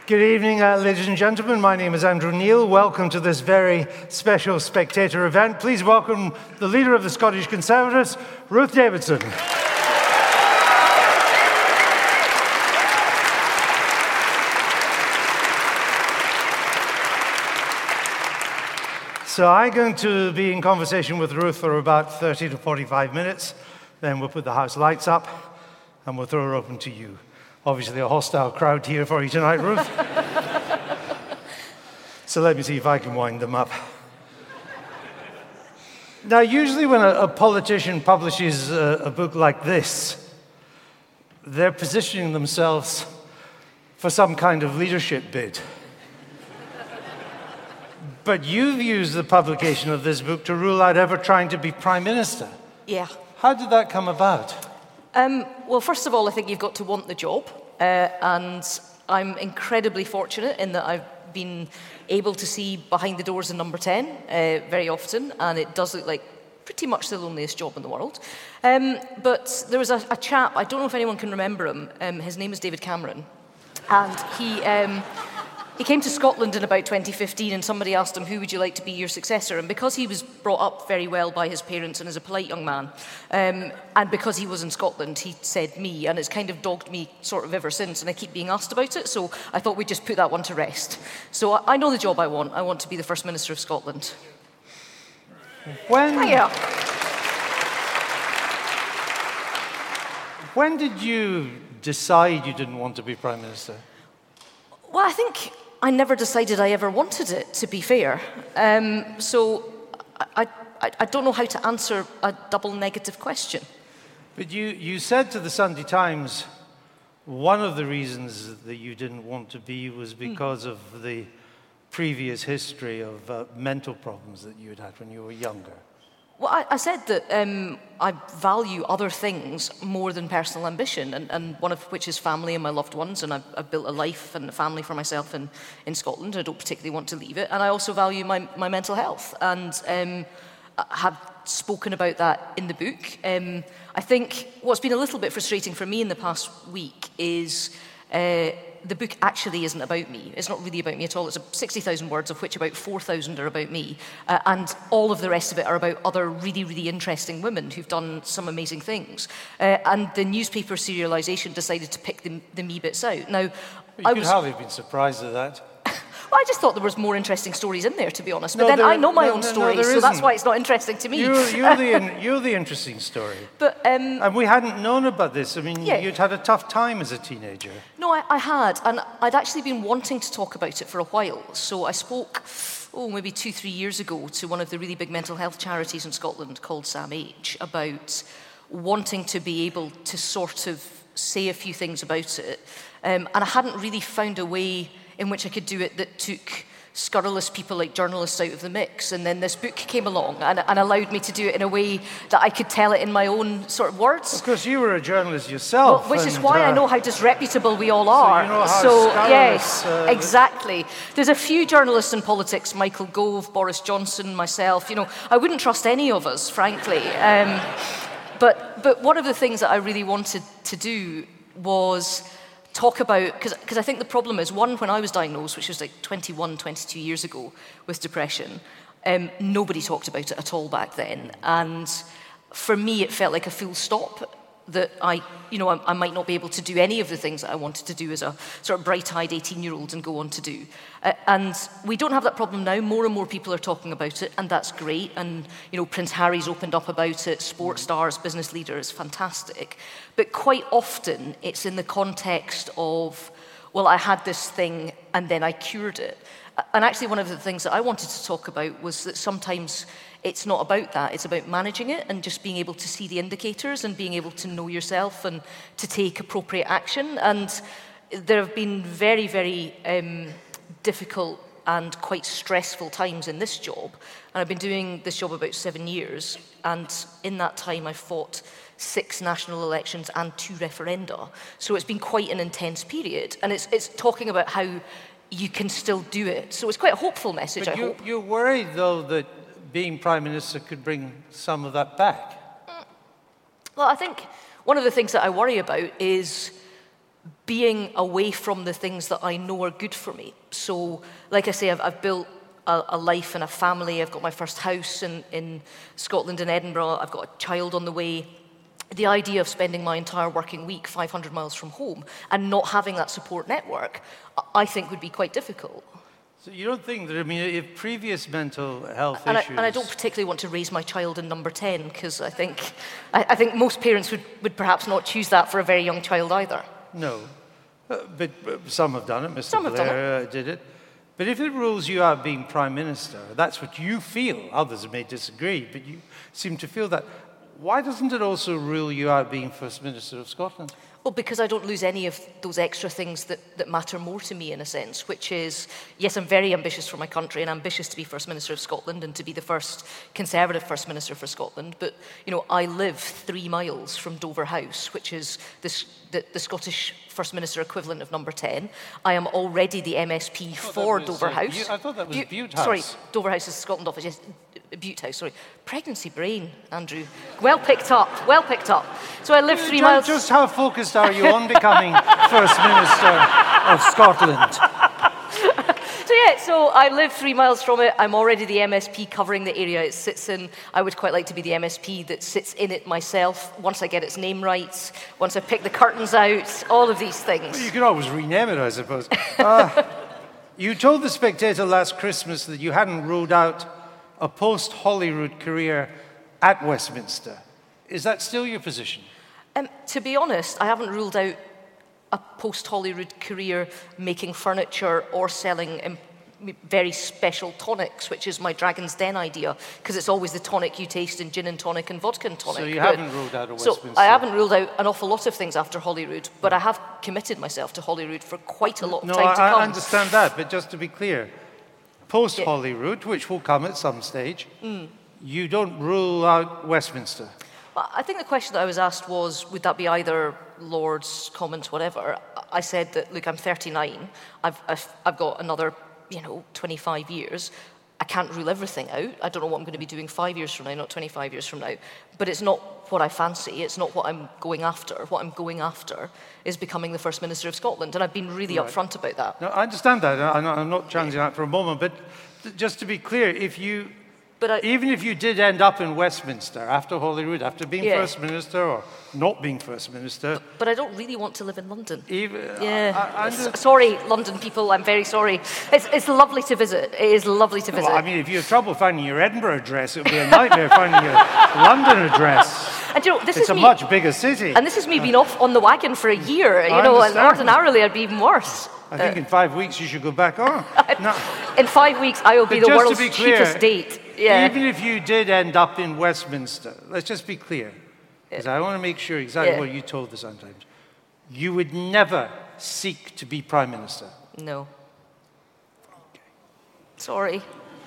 Good evening, ladies and gentlemen. My name is Andrew Neil. Welcome to this very special spectator event. Please welcome the leader of the Scottish Conservatives, Ruth Davidson. So I'm going to be in conversation with Ruth for about 30 to 45 minutes. Then we'll put the house lights up and we'll throw her open to you. Obviously a hostile crowd here for you tonight, Ruth. So let me see if I can wind them up. Now, usually when a politician publishes a book like this, they're positioning themselves for some kind of leadership bid. But you've used the publication of this book to rule out ever trying to be Prime Minister. Yeah. How did that come about? Well, first of all, I think you've got to want the job. And I'm incredibly fortunate in that I've been able to see behind the doors in Number 10 very often, and it does look like pretty much the loneliest job in the world. But there was a chap, I don't know if anyone can remember him, his name is David Cameron, and he came to Scotland in about 2015, and somebody asked him, who would you like to be your successor? And because he was brought up very well by his parents and is a polite young man, and because he was in Scotland, he said me, and it's kind of dogged me sort of ever since, and I keep being asked about it, so I thought we'd just put that one to rest. So I know the job I want. I want to be the First Minister of Scotland. When did you decide you didn't want to be Prime Minister? Well, I think I never decided I ever wanted it, to be fair. So I don't know how to answer a double negative question. But you said to the Sunday Times one of the reasons that you didn't want to be was because of the previous history of mental problems that you had had when you were younger. Well, I said that I value other things more than personal ambition, and one of which is family and my loved ones, and I've built a life and a family for myself in Scotland. I don't particularly want to leave it, and I also value my mental health, and I have spoken about that in the book. I think what's been a little bit frustrating for me in the past week is the book actually isn't about me. It's not really about me at all. It's 60,000 words, of which about 4,000 are about me. And all of the rest of it are about other really, really interesting women who've done some amazing things. And the newspaper serialisation decided to pick the me bits out. Now, you could hardly have been surprised at that. Well, I just thought there was more interesting stories in there, to be honest. But I know my own stories, so that's why it's not interesting to me. You're the interesting story. But and we hadn't known about this. I mean, you'd had a tough time as a teenager. No, I had, and I'd actually been wanting to talk about it for a while. So I spoke, maybe 2-3 years ago to one of the really big mental health charities in Scotland called Sam H about wanting to be able to sort of say a few things about it. And I hadn't really found a way in which I could do it that took scurrilous people like journalists out of the mix. And then this book came along and allowed me to do it in a way that I could tell it in my own sort of words. Of course, you were a journalist yourself. Well, which is why I know how disreputable we all are. So you know how yes, exactly. There's a few journalists in politics, Michael Gove, Boris Johnson, myself. I wouldn't trust any of us, frankly. But one of the things that I really wanted to do was talk about, because I think the problem is, one, when I was diagnosed, which was like 21, 22 years ago, with depression, nobody talked about it at all back then. And for me, it felt like a full stop, that I might not be able to do any of the things that I wanted to do as a sort of bright-eyed 18-year-old and go on to do. And we don't have that problem now. More and more people are talking about it, and that's great. And, Prince Harry's opened up about it, sports stars, business leaders, fantastic. But quite often, it's in the context of, well, I had this thing, and then I cured it. And actually, one of the things that I wanted to talk about was that sometimes it's not about that. It's about managing it and just being able to see the indicators and being able to know yourself and to take appropriate action. And there have been very, very difficult and quite stressful times in this job. And I've been doing this job about 7 years. And in that time, I've fought 6 national elections and 2 referenda. So it's been quite an intense period. And it's talking about how you can still do it. So it's quite a hopeful message, I hope. You're worried, though, that being Prime Minister could bring some of that back? Well, I think one of the things that I worry about is being away from the things that I know are good for me. So, like I say, I've built a life and a family. I've got my first house in Scotland, in Edinburgh. I've got a child on the way. The idea of spending my entire working week 500 miles from home and not having that support network, I think would be quite difficult. So you don't think that, I mean, if previous mental health and issues... I don't particularly want to raise my child in number 10, because I think most parents would perhaps not choose that for a very young child either. No, but some have done it. Mr. Some have Blair done it. did it. But if it rules you out being Prime Minister, that's what you feel. Others may disagree, but you seem to feel that. Why doesn't it also rule you out being First Minister of Scotland? Well, because I don't lose any of those extra things that matter more to me, in a sense, which is, yes, I'm very ambitious for my country and ambitious to be First Minister of Scotland and to be the first Conservative First Minister for Scotland. But, you know, I live 3 miles from Dover House, which is the Scottish First Minister equivalent of number 10. I am already the MSP for Dover House. I thought that was Bute House. Sorry, Dover House is the Scotland office, yes. Bute House, sorry. Pregnancy brain, Andrew. Well picked up, well picked up. So I live 3 miles... Just how focused are you on becoming First Minister of Scotland? So I live 3 miles from it. I'm already the MSP covering the area it sits in. I would quite like to be the MSP that sits in it myself, once I get its name right, once I pick the curtains out, all of these things. Well, you could always rename it, I suppose. You told The Spectator last Christmas that you hadn't ruled out a post-Holyrood career at Westminster. Is that still your position? To be honest, I haven't ruled out a post-Holyrood career making furniture or selling very special tonics, which is my Dragon's Den idea, because it's always the tonic you taste in gin and tonic and vodka and tonic. So you haven't ruled out a Westminster? So I haven't ruled out an awful lot of things after Holyrood, but I have committed myself to Holyrood for quite a lot of time to come. I understand that, but just to be clear, post-Holyrood, which will come at some stage, you don't rule out Westminster? Well, I think the question that I was asked was, would that be either Lords, Commons, whatever? I said that, look, I'm 39. I've got another 25 years. I can't rule everything out. I don't know what I'm going to be doing 5 years from now, not 25 years from now. But it's not what I fancy. It's not what I'm going after. What I'm going after is becoming the First Minister of Scotland. And I've been really upfront about that. No, I understand that. I'm not challenging that for a moment. But just to be clear, even if you did end up in Westminster after Holyrood, after being First Minister or not being First Minister... But I don't really want to live in London. Sorry, sorry, London people, I'm very sorry. It's lovely to visit. It is lovely to visit. Well, I mean, if you have trouble finding your Edinburgh address, it would be a nightmare finding your London address. And it's a much bigger city. And this is me being off on the wagon for a year. And ordinarily I'd be even worse. I think in 5 weeks you should go back on. In 5 weeks I will be the world's cheapest date. Yeah. Even if you did end up in Westminster, let's just be clear, because I want to make sure exactly what you told the Sun-Times. You would never seek to be Prime Minister? No. Okay. Sorry.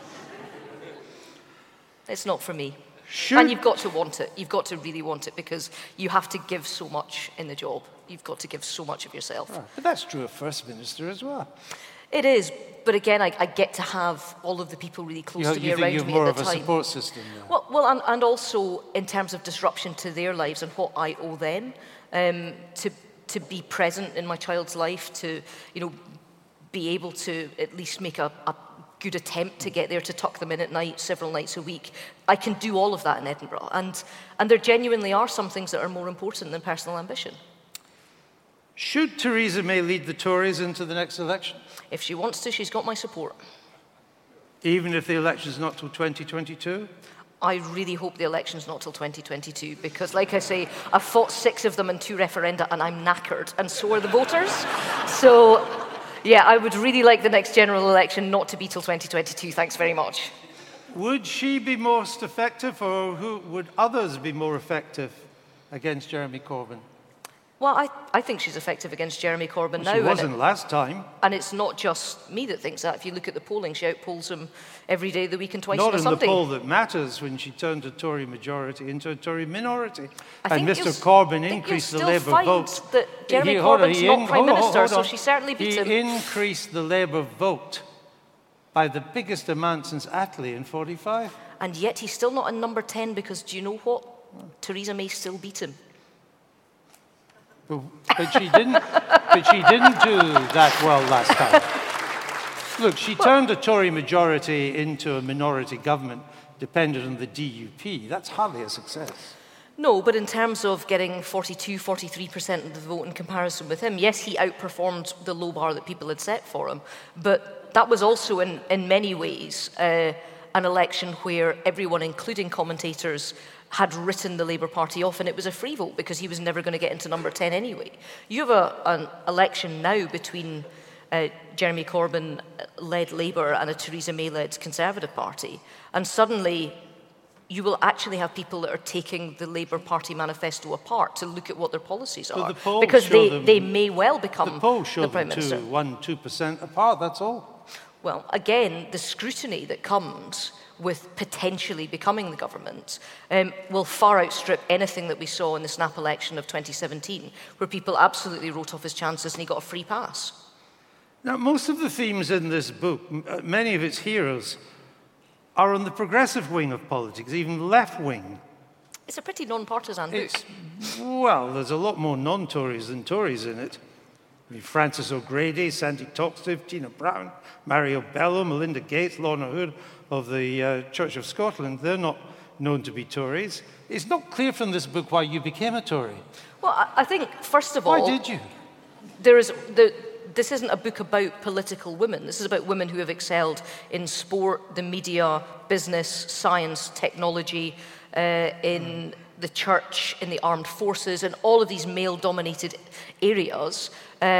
It's not for me. And you've got to want it. You've got to really want it, because you have to give so much in the job. You've got to give so much of yourself. Oh, but that's true of First Minister as well. It is, but again, I get to have all of the people really close to me around me at the time. You think you have more of a support system now? Well, and also in terms of disruption to their lives and what I owe them, to be present in my child's life, to be able to at least make a good attempt to get there, to tuck them in at night, several nights a week. I can do all of that in Edinburgh, and there genuinely are some things that are more important than personal ambition. Should Theresa May lead the Tories into the next election? If she wants to, she's got my support. Even if the election's not till 2022? I really hope the election's not till 2022, because, like I say, I've fought 6 of them in 2 referenda, and I'm knackered, and so are the voters. So, yeah, I would really like the next general election not to be till 2022. Thanks very much. Would she be most effective, or would others be more effective against Jeremy Corbyn? Well, I think she's effective against Jeremy Corbyn now. She wasn't last time. And it's not just me that thinks that. If you look at the polling, she outpolls him every day of the week and twice on a Sunday. Not in the poll that matters, when she turned a Tory majority into a Tory minority. And Mr Corbyn increased the Labour vote. That Jeremy Corbyn's not Prime Minister, so she certainly beats him. He increased the Labour vote by the biggest amount since Attlee in 45. And yet he's still not in number 10, because do you know what? Theresa May still beat him. But she didn't. but she didn't do that well last time. Look, she turned a Tory majority into a minority government dependent on the DUP. That's hardly a success. No, but in terms of getting 42, 43% of the vote in comparison with him, yes, he outperformed the low bar that people had set for him. But that was also, in many ways, an election where everyone, including commentators, had written the Labour Party off, and it was a free vote because he was never going to get into number 10 anyway. You have an election now between Jeremy Corbyn-led Labour and a Theresa May-led Conservative Party, and suddenly you will actually have people that are taking the Labour Party manifesto apart to look at what their policies are, because they may well become the Prime Minister. The polls show them 1-2% apart, that's all. Well, again, the scrutiny that comes with potentially becoming the government will far outstrip anything that we saw in the snap election of 2017, where people absolutely wrote off his chances and he got a free pass. Now, most of the themes in this book, many of its heroes, are on the progressive wing of politics, even left wing. It's a pretty non-partisan book. Well, there's a lot more non-Tories than Tories in it. I mean, Frances O'Grady, Sandy Toxteth, Tina Brown, Mario Bello, Melinda Gates, Lorna Hood of the Church of Scotland. They're not known to be Tories. It's not clear from this book why you became a Tory. Well, I think, first of all... Why did you? This isn't a book about political women. This is about women who have excelled in sport, the media, business, science, technology, in the church, in the armed forces, and all of these male-dominated areas,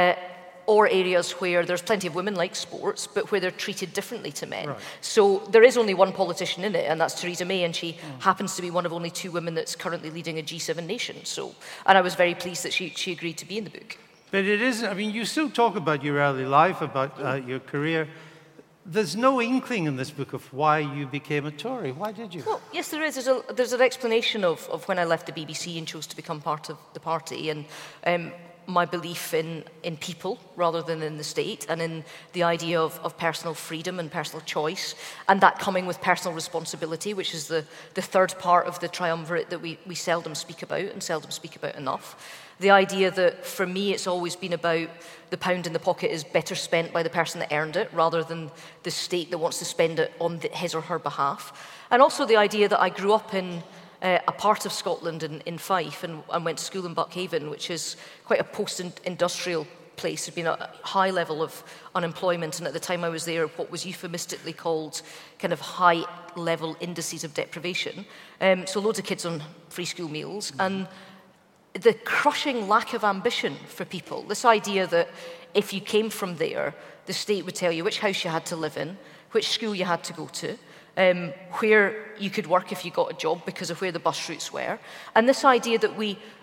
or areas where there's plenty of women like sports, but where they're treated differently to men. Right. So there is only one politician in it, and that's Theresa May, and she happens to be one of only 2 women that's currently leading a G7 nation. And I was very pleased that she agreed to be in the book. But it isn't, I mean, you still talk about your early life, about your career. There's no inkling in this book of why you became a Tory. Why did you? Well, yes, there is. There's an explanation of when I left the BBC and chose to become part of the party, and my belief in people rather than in the state, and in the idea of personal freedom and personal choice, and that coming with personal responsibility, which is the third part of the triumvirate that we seldom speak about, and seldom speak about enough. The idea that, for me, it's always been about the pound in the pocket is better spent by the person that earned it, rather than the state that wants to spend it on his or her behalf. And also the idea that I grew up in a part of Scotland in Fife, and went to school in Buckhaven, which is quite a post-industrial place. There'd been a high level of unemployment, and at the time I was there, what was euphemistically called kind of high-level indices of deprivation. So loads of kids on free school meals, and the crushing lack of ambition for people. This idea that if you came from there, the state would tell you which house you had to live in, which school you had to go to, where you could work if you got a job because of where the bus routes were. And this idea that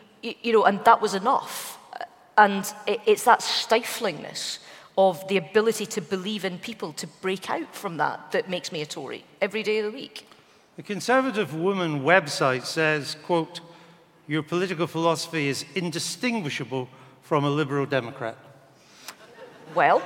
and that was enough. And it's that stiflingness of the ability to believe in people, to break out from that makes me a Tory every day of the week. The Conservative Woman website says, quote, "Your political philosophy is indistinguishable from a Liberal Democrat." Well,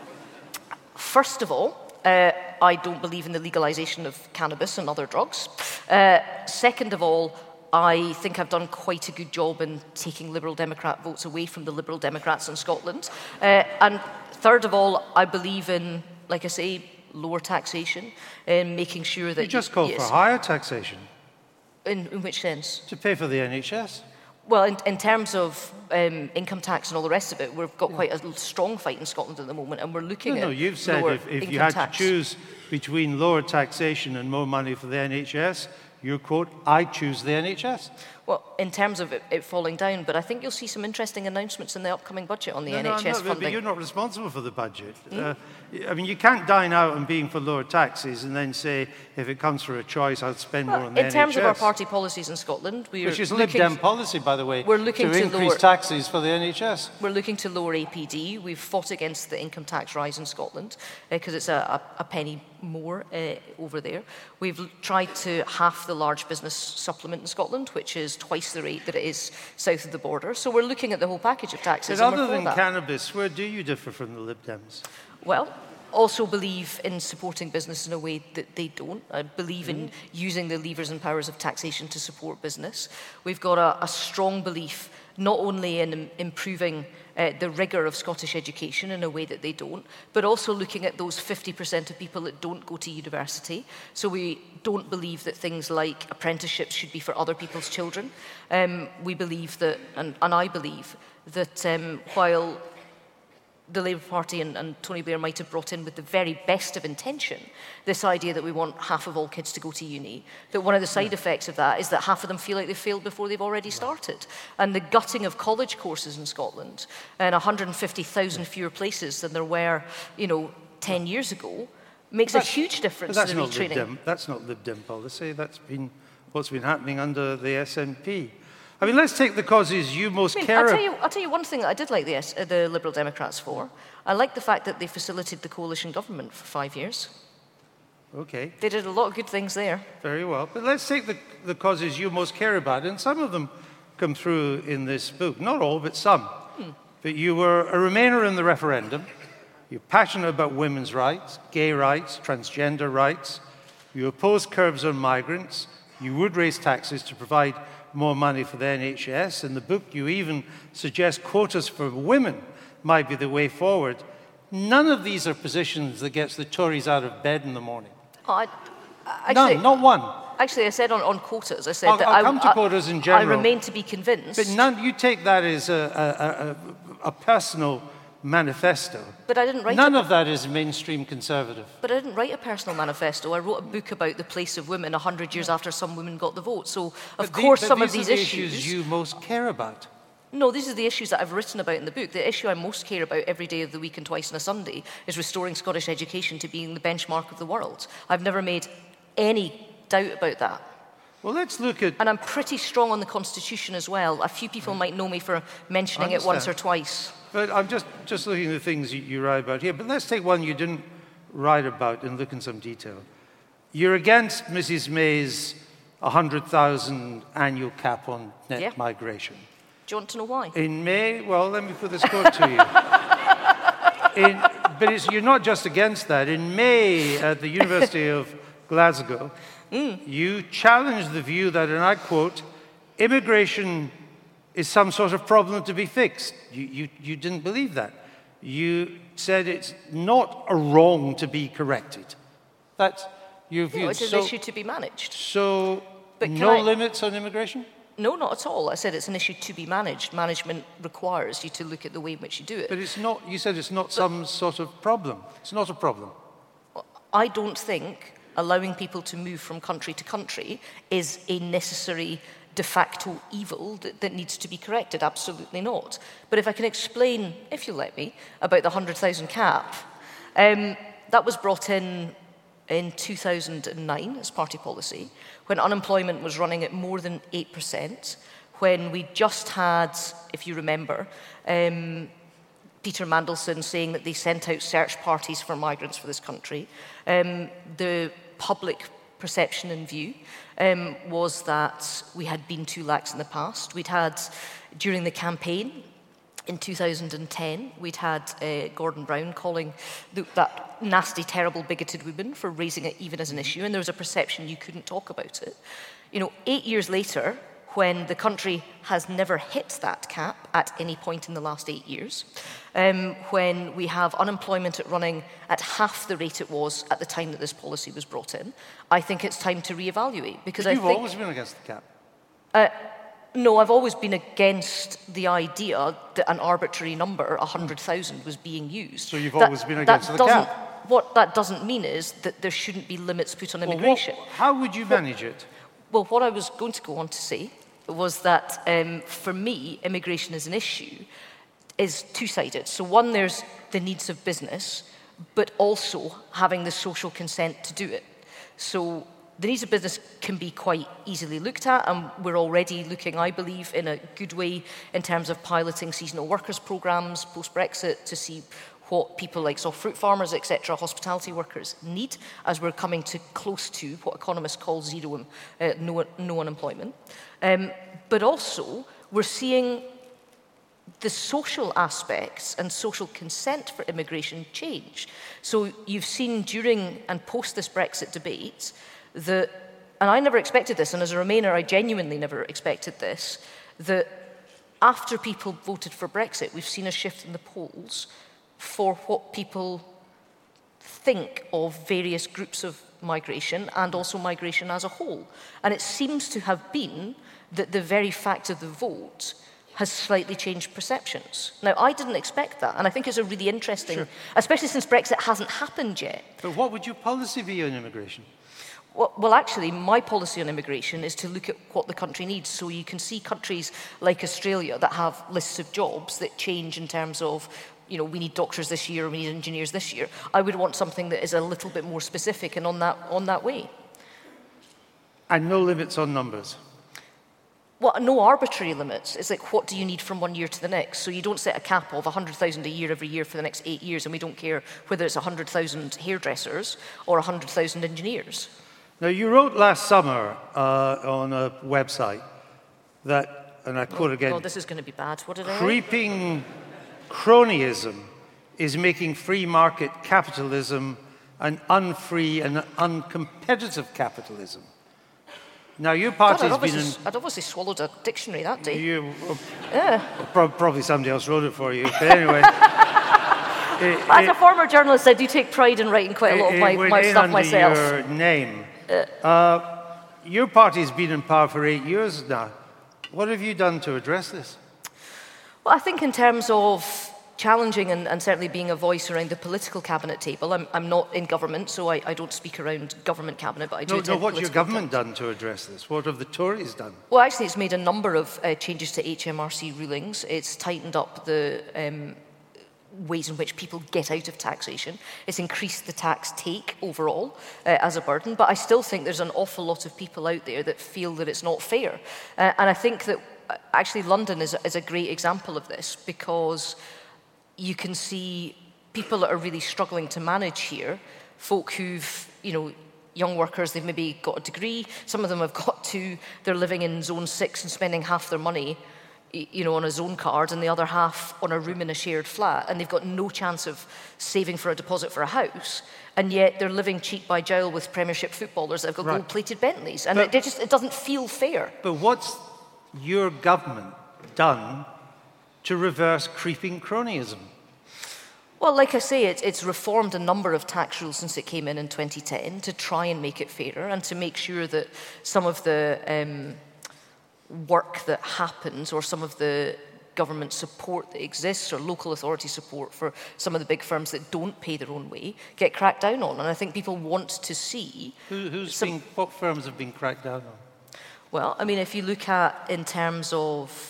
first of all, I don't believe in the legalization of cannabis and other drugs. Second of all, I think I've done quite a good job in taking Liberal Democrat votes away from the Liberal Democrats in Scotland. And third of all, I believe in, like I say, lower taxation, and making sure that... You just called for higher taxation. In which sense? To pay for the NHS. Well, in terms of income tax and all the rest of it, we've got quite a strong fight in Scotland at the moment, and we're looking at No, you've said if you had to choose between lower taxation and more money for the NHS, your quote, "I choose the NHS." Well, in terms of it falling down, but I think you'll see some interesting announcements in the upcoming budget on the NHS funding. But you're not responsible for the budget. I mean, you can't dine out on being for lower taxes and then say, if it comes for a choice, I'll spend more on the NHS. In terms of our party policies in Scotland, which is Lib Dem policy, by the way, we're looking to increase taxes for the NHS. We're looking to lower APD. We've fought against the income tax rise in Scotland because it's a penny more over there. We've tried to half the large business supplement in Scotland, which is twice the rate that it is south of the border. So we're looking at the whole package of taxes. But other than cannabis, where do you differ from the Lib Dems? Well, also believe in supporting business in a way that they don't. I believe in using the levers and powers of taxation to support business. We've got a strong belief not only in improving the rigour of Scottish education in a way that they don't, but also looking at those 50% of people that don't go to university. So we don't believe that things like apprenticeships should be for other people's children. We believe that, and I believe, that while the Labour Party and Tony Blair might have brought in with the very best of intention this idea that we want half of all kids to go to uni, that one of the side effects of that is that half of them feel like they've failed before they've already started. And the gutting of college courses in Scotland and 150,000 fewer places than there were, 10 years ago makes a huge difference to the retraining. That's not Lib Dem policy. That's been what's been happening under the SNP. I mean, let's take the causes you most care about. I'll tell you one thing that I did like the Liberal Democrats for. I like the fact that they facilitated the coalition government for 5 years. Okay. They did a lot of good things there. Very well. But let's take the causes you most care about, and some of them come through in this book. Not all, but some. But you were a Remainer in the referendum. You're passionate about women's rights, gay rights, transgender rights. You oppose curbs on migrants. You would raise taxes to provide more money for the NHS. In the book, you even suggest quotas for women might be the way forward. None of these are positions that gets the Tories out of bed in the morning. None, not one. Actually, I said on quotas, I said that I'll come to quotas in general. I remain to be convinced. But none, you take that as a personal manifesto. But I didn't write None of that is mainstream conservative. But I didn't write a personal manifesto. I wrote a book about the place of women 100 years after some women got the vote. So, of course, some of these issues you most care about. No, these are the issues that I've written about in the book. The issue I most care about every day of the week and twice on a Sunday is restoring Scottish education to being the benchmark of the world. I've never made any doubt about that. Well, let's look at... And I'm pretty strong on the Constitution as well. A few people might know me for mentioning it once or twice. But I'm just looking at the things you write about here. But let's take one you didn't write about and look in some detail. You're against Mrs. May's 100,000 annual cap on net migration. Do you want to know why? In May, well, let me put this quote to you. But you're not just against that. In May, at the University of Glasgow, you challenged the view that, and I quote, immigration is some sort of problem to be fixed. You didn't believe that. You said it's not a wrong to be corrected. That's your view. No, it's an issue to be managed. So, no limits on immigration? No, not at all. I said it's an issue to be managed. Management requires you to look at the way in which you do it. But it's not, you said it's not some sort of problem. It's not a problem. I don't think allowing people to move from country to country is a necessary de facto evil that needs to be corrected. Absolutely not. But if I can explain, if you let me, about the 100,000 cap, that was brought in 2009 as party policy, when unemployment was running at more than 8%, when we just had, if you remember, Peter Mandelson saying that they sent out search parties for migrants for this country. The public perception and view was that we had been too lax in the past. We'd had, during the campaign, in 2010, we'd had Gordon Brown calling that nasty, terrible, bigoted woman for raising it even as an issue, and there was a perception you couldn't talk about it. 8 years later, when the country has never hit that cap at any point in the last 8 years, when we have unemployment running at half the rate it was at the time that this policy was brought in, I think it's time to reevaluate. Because you've always been against the cap. No, I've always been against the idea that an arbitrary number, 100,000, was being used. So you've always been against the cap? What that doesn't mean is that there shouldn't be limits put on immigration. How would you manage it? Well, what I was going to go on to say was that, for me, immigration as an issue is two-sided. So one, there's the needs of business, but also having the social consent to do it. So the needs of business can be quite easily looked at, and we're already looking, I believe, in a good way in terms of piloting seasonal workers programmes post-Brexit to see what people like soft fruit farmers, etc., hospitality workers need, as we're coming to close to what economists call no unemployment. But also, we're seeing the social aspects and social consent for immigration change. So you've seen during and post this Brexit debate that, and I never expected this, and as a Remainer I genuinely never expected this, that after people voted for Brexit, we've seen a shift in the polls for what people think of various groups of migration and also migration as a whole. And it seems to have been that the very fact of the vote has slightly changed perceptions. Now, I didn't expect that, and I think it's a really interesting, especially since Brexit hasn't happened yet. But what would your policy be on immigration? Well, actually, my policy on immigration is to look at what the country needs. So you can see countries like Australia that have lists of jobs that change in terms of, you know, we need doctors this year, we need engineers this year. I would want something that is a little bit more specific and on that way. And no limits on numbers? Well, no arbitrary limits. It's like, what do you need from one year to the next? So you don't set a cap of 100,000 a year every year for the next 8 years, and we don't care whether it's 100,000 hairdressers or 100,000 engineers. Now, you wrote last summer on a website that, and I quote again, oh, this is going to be bad. What did I write? Creeping cronyism is making free market capitalism an unfree and uncompetitive capitalism. Now, your party has been in... I'd obviously swallowed a dictionary that day. Yeah. Probably somebody else wrote it for you. But anyway... As a former journalist, I do take pride in writing quite a lot of my stuff myself. Your name. Your party has been in power for 8 years now. What have you done to address this? Well, I think in terms of challenging and certainly being a voice around the political cabinet table, I'm not in government, so I don't speak around government cabinet, but I do attend what's your government done to address this? What have the Tories done? Well, actually, it's made a number of changes to HMRC rulings. It's tightened up the ways in which people get out of taxation. It's increased the tax take overall as a burden, but I still think there's an awful lot of people out there that feel that it's not fair. And I think that actually London is a great example of this, because you can see people that are really struggling to manage here, folk who've, you know, young workers, they've maybe got a degree, some of them have got two, they're living in zone 6 and spending half their money, you know, on a zone card and the other half on a room in a shared flat, and they've got no chance of saving for a deposit for a house, and yet they're living cheek by jowl with Premiership footballers that have got gold-plated Bentleys, and it doesn't feel fair. But what's your government done to reverse creeping cronyism? Well, like I say, it's reformed a number of tax rules since it came in 2010 to try and make it fairer and to make sure that some of the work that happens, or some of the government support that exists, or local authority support for some of the big firms that don't pay their own way, get cracked down on. And I think people want to see... What firms have been cracked down on? Well, I mean, if you look at in terms of...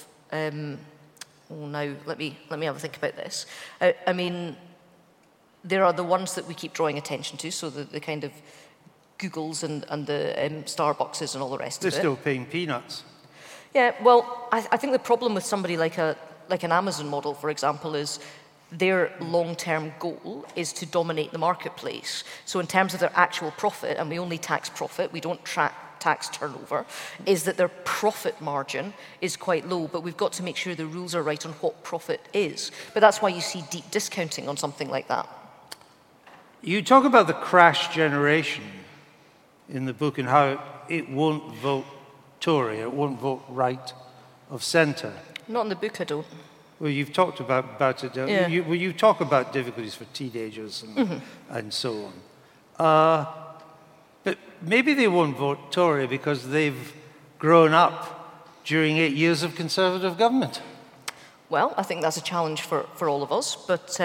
now, let me have a think about this. I mean, there are the ones that we keep drawing attention to, so the kind of Googles and the Starbuckses and all the rest of it. They're still paying peanuts. Yeah, well, I think the problem with somebody like an Amazon model, for example, is their long-term goal is to dominate the marketplace. So in terms of their actual profit, and we only tax profit, we don't tax turnover, is that their profit margin is quite low, but we've got to make sure the rules are right on what profit is. But that's why you see deep discounting on something like that. You talk about the crash generation in the book and how it won't vote Tory, it won't vote right of centre. Not in the book, I don't. Well, you've talked about it. Yeah. You talk about difficulties for teenagers and so on. But maybe they won't vote Tory because they've grown up during 8 years of Conservative government. Well, I think that's a challenge for all of us. But,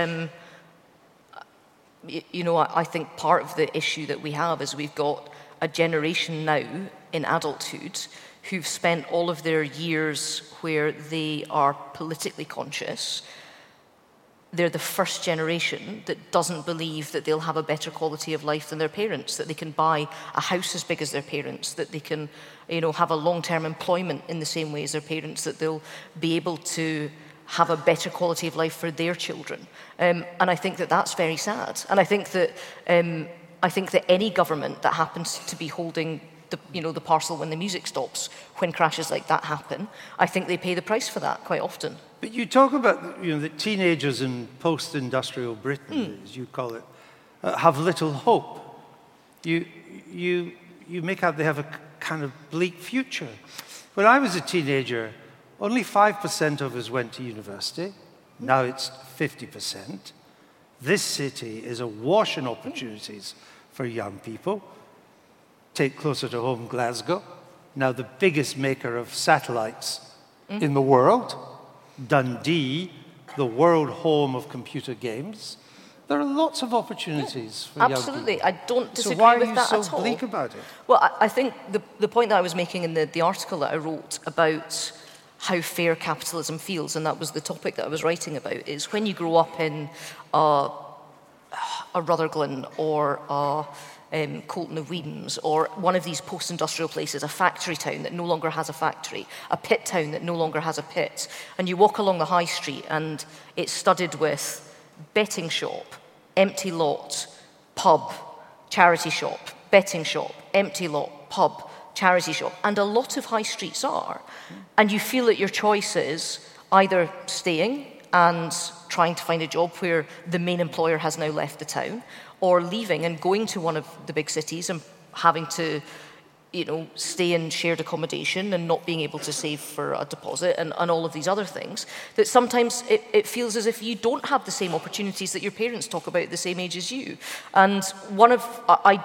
you know, I think part of the issue that we have is we've got a generation now in adulthood who've spent all of their years where they are politically conscious. They're the first generation that doesn't believe that they'll have a better quality of life than their parents, that they can buy a house as big as their parents, that they can, you know, have a long-term employment in the same way as their parents, that they'll be able to have a better quality of life for their children. And I think that that's very sad. And I think that any government that happens to be holding the parcel when the music stops. When crashes like that happen, I think they pay the price for that quite often. But you talk about the teenagers in post-industrial Britain, as you call it, have little hope. You make out they have a kind of bleak future. When I was a teenager, only 5% of us went to university. Now it's 50%. This city is awash in opportunities for young people. Take closer to home, Glasgow, now the biggest maker of satellites in the world. Dundee, the world home of computer games. There are lots of opportunities for young people. Absolutely, I don't disagree so why with are you that so at all. bleak about it? Well, I think the point that I was making in the article that I wrote about how fair capitalism feels, and that was the topic that I was writing about, is when you grow up in a Rutherglen or a Colton of Weems, or one of these post-industrial places, a factory town that no longer has a factory, a pit town that no longer has a pit, and you walk along the high street and it's studded with betting shop, empty lot, pub, charity shop, betting shop, empty lot, pub, charity shop, and a lot of high streets are, and you feel that your choice is either staying and trying to find a job where the main employer has now left the town, or leaving and going to one of the big cities and having to, stay in shared accommodation and not being able to save for a deposit and all of these other things, that sometimes it feels as if you don't have the same opportunities that your parents talk about at the same age as you. And I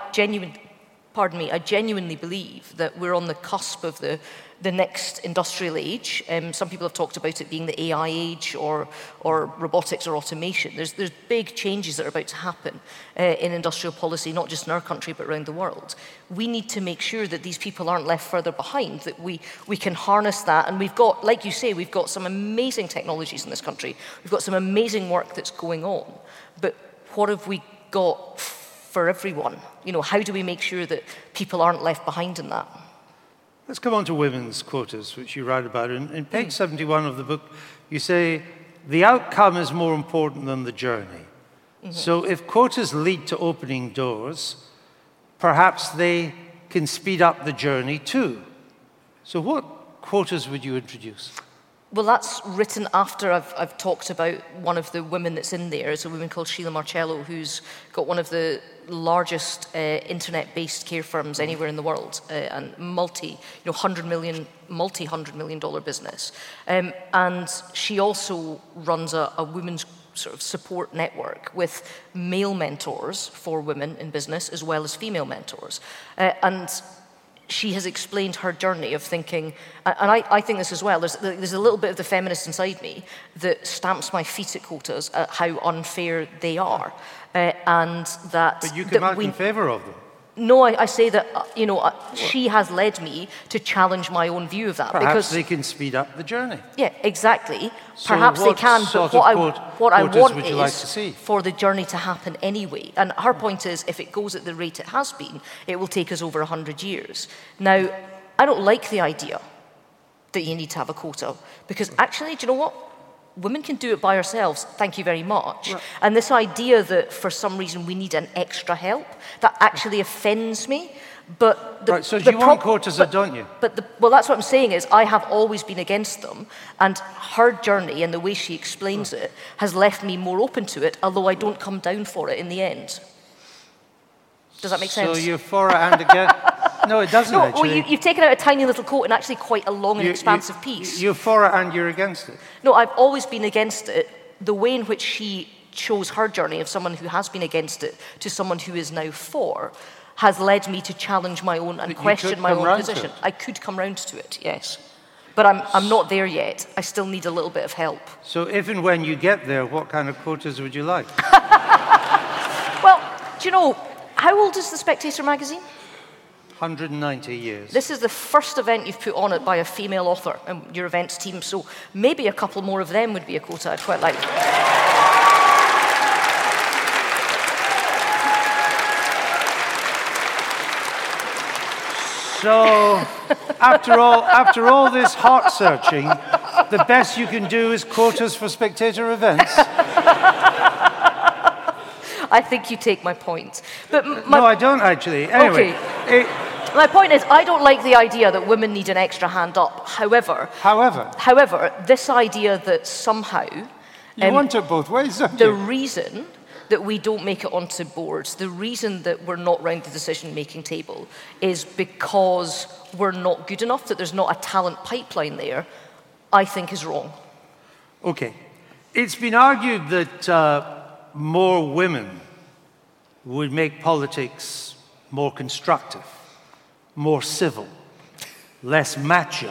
genuinely believe that we're on the cusp of the next industrial age. Some people have talked about it being the AI age or robotics or automation. There's big changes that are about to happen in industrial policy, not just in our country, but around the world. We need to make sure that these people aren't left further behind, that we can harness that. And we've got, like you say, we've got some amazing technologies in this country. We've got some amazing work that's going on. But what have we got for everyone? How do we make sure that people aren't left behind in that? Let's come on to women's quotas, which you write about. In page 71 of the book, you say, the outcome is more important than the journey. So if quotas lead to opening doors, perhaps they can speed up the journey too. So what quotas would you introduce? Well, that's written after I've talked about one of the women that's in there. It's a woman called Sheila Marcello, who's got one of the largest internet-based care firms anywhere in the world, and multi-$100 million business. And she also runs a women's sort of support network with male mentors for women in business as well as female mentors. And she has explained her journey of thinking, and I think this as well, there's a little bit of the feminist inside me that stamps my feet at quotas, at how unfair they are. And that... But you come out in favour of them. No, I say that, she has led me to challenge my own view of that. Perhaps they can speed up the journey. Yeah, exactly. So Perhaps they can, but what I want is like to see? For the journey to happen anyway. And her point is, if it goes at the rate it has been, it will take us over 100 years. Now, I don't like the idea that you need to have a quota, because actually, do you know what? Women can do it by ourselves, thank you very much. Right. And this idea that for some reason we need an extra help, that actually offends me. But right, so do you want quotas or don't you? Well, that's what I'm saying is I have always been against them, and her journey and the way she explains it has left me more open to it, although I don't come down for it in the end. Does that make sense? So you're for it and against? No, it doesn't actually. Well, you've taken out a tiny little quote and actually quite a long and expansive piece. You're for it and you're against it? No, I've always been against it. The way in which she chose her journey of someone who has been against it to someone who is now for has led me to challenge my own and question my own position. I could come round to it, yes. But I'm not there yet. I still need a little bit of help. So if and when you get there, what kind of quotas would you like? Well, do you know, how old is The Spectator magazine? 190 years. This is the first event you've put on it by a female author in your events team, so maybe a couple more of them would be a quota I'd quite like. So, after all this heart searching, the best you can do is quotas for Spectator events. I think you take my point. But no, I don't actually. Anyway, okay. My point is, I don't like the idea that women need an extra hand up. However, this idea that somehow... You want it both ways, don't you? The reason that we don't make it onto boards, the reason that we're not round the decision-making table is because we're not good enough, that there's not a talent pipeline there, I think is wrong. Okay. It's been argued that more women would make politics more constructive, more civil, less macho.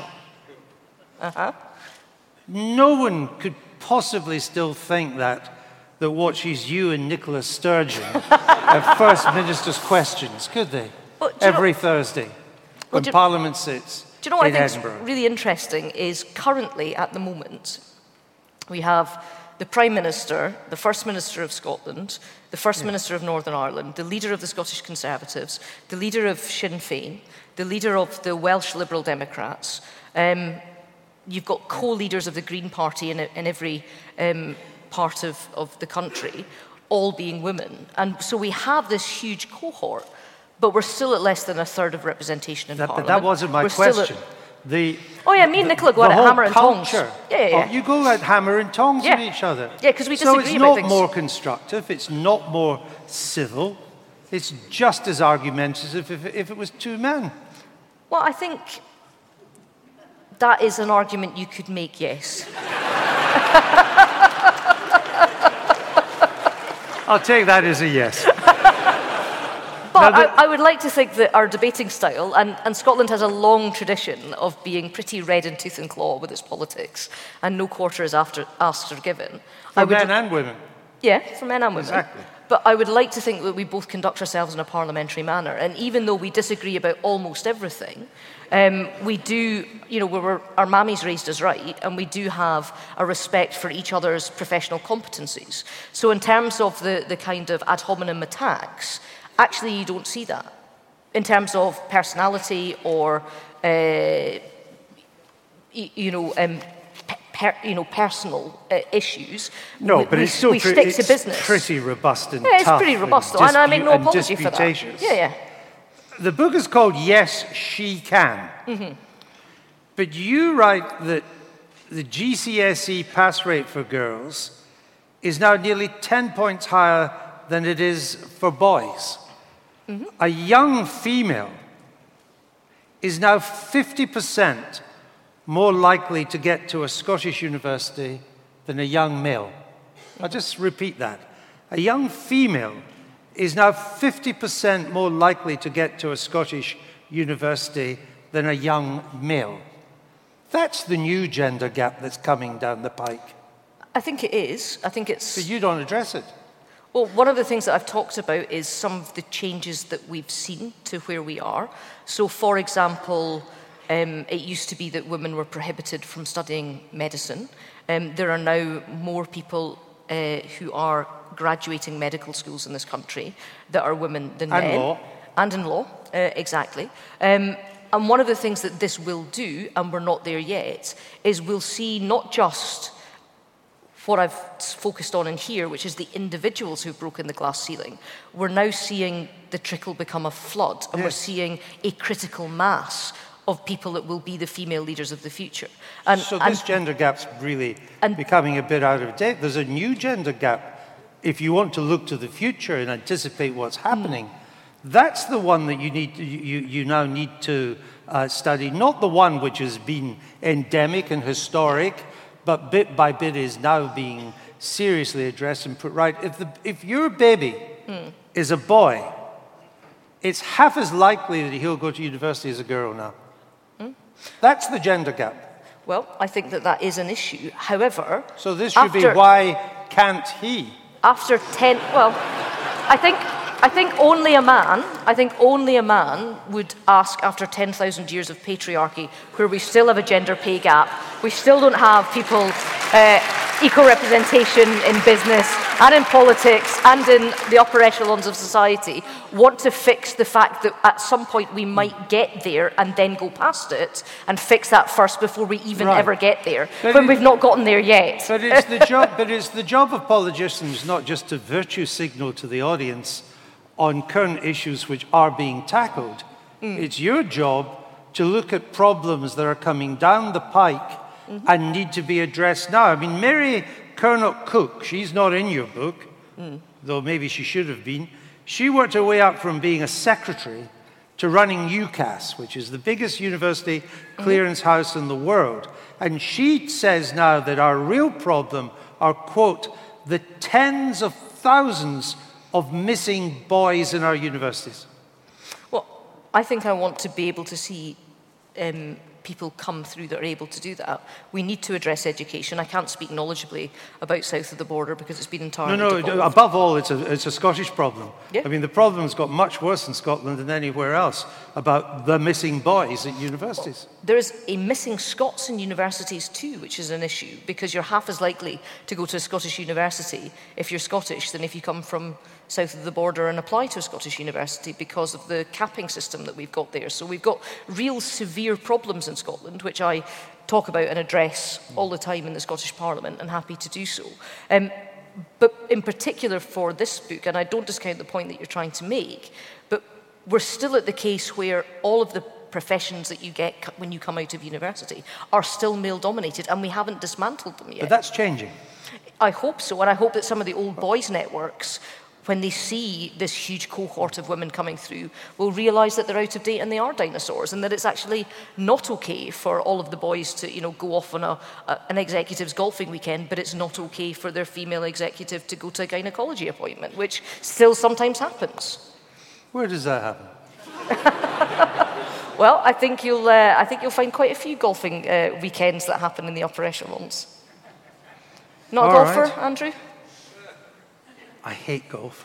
No one could possibly still think that watches you and Nicola Sturgeon at First Minister's Questions, could they? Every Thursday when Parliament sits do you know what in I Edinburgh. think is really interesting is currently, at the moment, we have the Prime Minister, the First Minister of Scotland, the First Minister of Northern Ireland, the leader of the Scottish Conservatives, the leader of Sinn Féin, the leader of the Welsh Liberal Democrats. You've got co-leaders of the Green Party in every part of the country, all being women. And so we have this huge cohort, but we're still at less than a third of representation in Parliament. But that wasn't my question. Me and Nicola go at hammer and tongs. Yeah. You go at hammer and tongs with each other. Yeah, because we disagree about things. So it's not more constructive, it's not more civil, it's just as argumentative if it was two men. Well, I think that is an argument you could make, yes. I'll take that as a yes. But I would like to think that our debating style, and Scotland has a long tradition of being pretty red in tooth and claw with its politics, and no quarter is asked or given. For men and women. Yeah, for men and women. Exactly. But I would like to think that we both conduct ourselves in a parliamentary manner. And even though we disagree about almost everything, we do, our mammies raised us right, and we do have a respect for each other's professional competencies. So in terms of the kind of ad hominem attacks, actually you don't see that. In terms of personality or, personal issues. No, but it's still pretty robust and tough. Yeah, it's pretty robust, and I make no apology for that. Yeah. The book is called Yes, She Can. Mm-hmm. But you write that the GCSE pass rate for girls is now nearly 10 points higher than it is for boys. Mm-hmm. A young female is now 50% more likely to get to a Scottish university than a young male. I'll just repeat that. A young female is now 50% more likely to get to a Scottish university than a young male. That's the new gender gap that's coming down the pike. I think it is. I think it's... But you don't address it. Well, one of the things that I've talked about is some of the changes that we've seen to where we are. So, for example, it used to be that women were prohibited from studying medicine. There are now more people who are graduating medical schools in this country that are women than men. And law. And in law, exactly. And one of the things that this will do, and we're not there yet, is we'll see not just what I've focused on in here, which is the individuals who've broken the glass ceiling. We're now seeing the trickle become a flood, and we're seeing a critical mass of people that will be the female leaders of the future. So this gender gap's really becoming a bit out of date. There's a new gender gap. If you want to look to the future and anticipate what's happening, that's the one that you now need to study, not the one which has been endemic and historic, but bit by bit is now being seriously addressed and put right. If your baby is a boy, it's half as likely that he'll go to university as a girl now. That's the gender gap. Well, I think that is an issue. However... So this should be why can't he? After 10... Well, I think only a man would ask after 10,000 years of patriarchy, where we still have a gender pay gap, we still don't have people equal representation in business and in politics and in the upper echelons of society, want to fix the fact that at some point we might get there and then go past it and fix that first before we even ever get there, when we've not gotten there yet. But it's the job of politicians not just to virtue signal to the audience on current issues which are being tackled. It's your job to look at problems that are coming down the pike and need to be addressed now. I mean, Mary Kernock Cook, she's not in your book, though maybe she should have been. She worked her way up from being a secretary to running UCAS, which is the biggest university clearance house in the world. And she says now that our real problem are, quote, the tens of thousands of missing boys in our universities. Well, I think I want to be able to see people come through that are able to do that. We need to address education. I can't speak knowledgeably about south of the border because it's been entirely devolved. Above all, it's a Scottish problem. Yeah. I mean, the problem's got much worse in Scotland than anywhere else about the missing boys at universities. There is a missing Scots in universities too, which is an issue, because you're half as likely to go to a Scottish university if you're Scottish than if you come from south of the border and apply to a Scottish university because of the capping system that we've got there. So we've got real severe problems in Scotland, which I talk about and address all the time in the Scottish Parliament, and happy to do so. But in particular for this book, and I don't discount the point that you're trying to make, but we're still at the case where all of the professions that you get when you come out of university are still male-dominated, and we haven't dismantled them yet. But that's changing. I hope so, and I hope that some of the old boys' networks, when they see this huge cohort of women coming through, will realise that they're out of date and they are dinosaurs, and that it's actually not okay for all of the boys to, go off on an executive's golfing weekend, but it's not okay for their female executive to go to a gynecology appointment, which still sometimes happens. Where does that happen? Well, I think you'll find quite a few golfing weekends that happen in the upper echelons. Not a golfer, right. Andrew? I hate golf.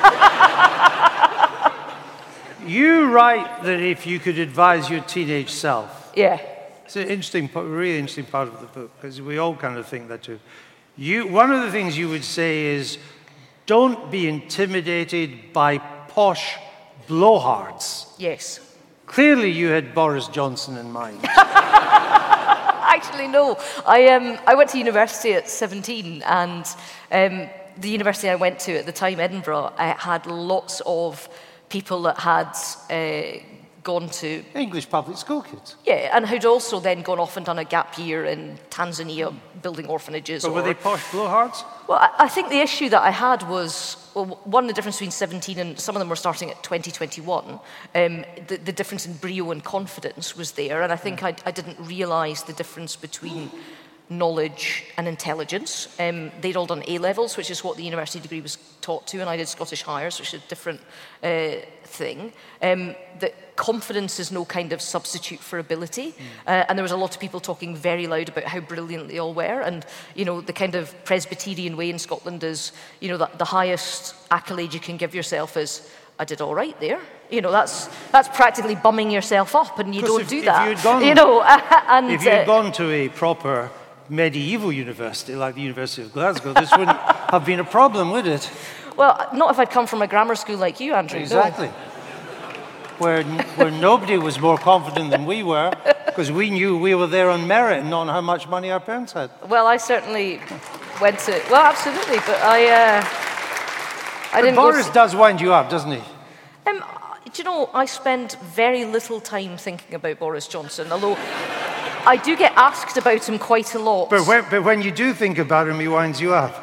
You write that if you could advise your teenage self. Yeah. It's an interesting, really interesting part of the book, because we all kind of think that too. One of the things you would say is, don't be intimidated by posh blowhards. Yes. Clearly you had Boris Johnson in mind. Actually, no. I went to university at 17, and the university I went to at the time, Edinburgh, had lots of people that had gone to... English public school kids. Yeah, and who'd also then gone off and done a gap year in Tanzania building orphanages. But were they posh blowhards? Well, I think the issue that I had was, one, the difference between 17 and some of them were starting at 2021. The difference in brio and confidence was there, and I think I didn't realise the difference between knowledge and intelligence. They'd all done A-levels, which is what the university degree was taught to, and I did Scottish Highers, which is a different thing. That confidence is no kind of substitute for ability, and there was a lot of people talking very loud about how brilliant they all were, and the kind of Presbyterian way in Scotland is, the highest accolade you can give yourself is, I did all right there. That's practically bumming yourself up, and you don't do that. If you'd gone to a proper medieval university, like the University of Glasgow, this wouldn't have been a problem, would it? Well, not if I'd come from a grammar school like you, Andrew. Exactly. No. Where nobody was more confident than we were, because we knew we were there on merit and not on how much money our parents had. Well, I certainly went to... Well, absolutely, but I didn't go... Boris does wind you up, doesn't he? Do you know, I spend very little time thinking about Boris Johnson, although I do get asked about him quite a lot. But when you do think about him, he winds you up.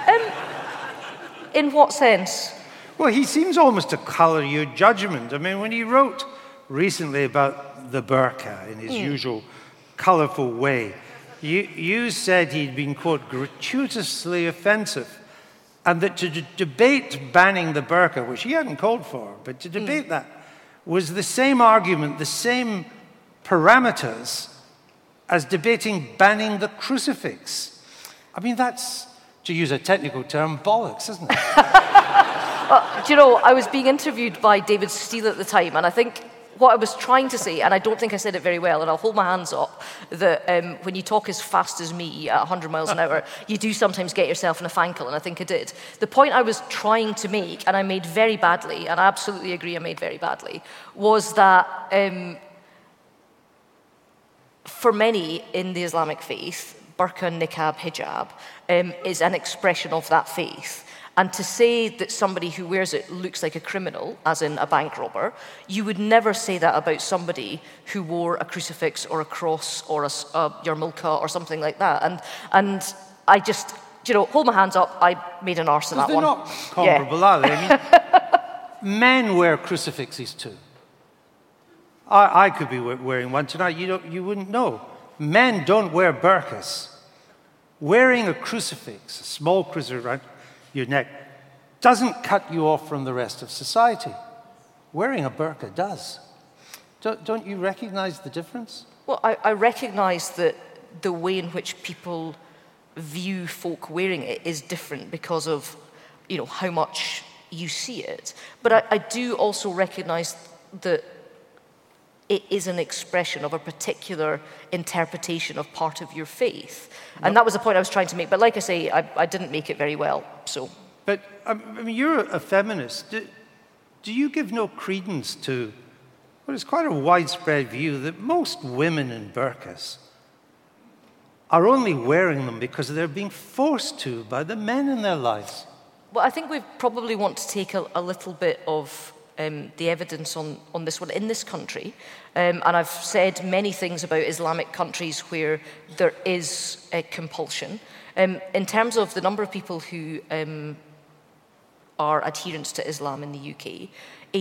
In what sense? Well, he seems almost to colour your judgment. I mean, when he wrote recently about the burqa in his usual colourful way, you said he'd been, quote, gratuitously offensive, and that to debate banning the burqa, which he hadn't called for, but to debate that was the same argument, the same parameters as debating banning the crucifix. I mean, that's, to use a technical term, bollocks, isn't it? Do you know, I was being interviewed by David Steele at the time, and I think what I was trying to say, and I don't think I said it very well, and I'll hold my hands up, that when you talk as fast as me at 100 miles an hour, you do sometimes get yourself in a fankle, and I think I did. The point I was trying to make, and I made very badly, and I absolutely agree I made very badly, was that for many in the Islamic faith, burqa, niqab, hijab is an expression of that faith. And to say that somebody who wears it looks like a criminal, as in a bank robber, you would never say that about somebody who wore a crucifix or a cross or a yarmulke or something like that. And I just, hold my hands up, I made an arse of that they're one. They're not comparable, are they? I mean, men wear crucifixes too. I could be wearing one tonight. You wouldn't know. Men don't wear burqas. Wearing a crucifix, a small crucifix around your neck, doesn't cut you off from the rest of society. Wearing a burqa does. Don't you recognize the difference? Well, I recognize that the way in which people view folk wearing it is different because of, how much you see it. But I do also recognize that it is an expression of a particular interpretation of part of your faith. And that was the point I was trying to make. But like I say, I didn't make it very well, so. But, I mean, you're a feminist. Do you give no credence to what is quite a widespread view that most women in burqas are only wearing them because they're being forced to by the men in their lives? Well, I think we probably want to take a little bit of the evidence on this one in this country. And I've said many things about Islamic countries where there is a compulsion. In terms of the number of people who are adherents to Islam in the UK, a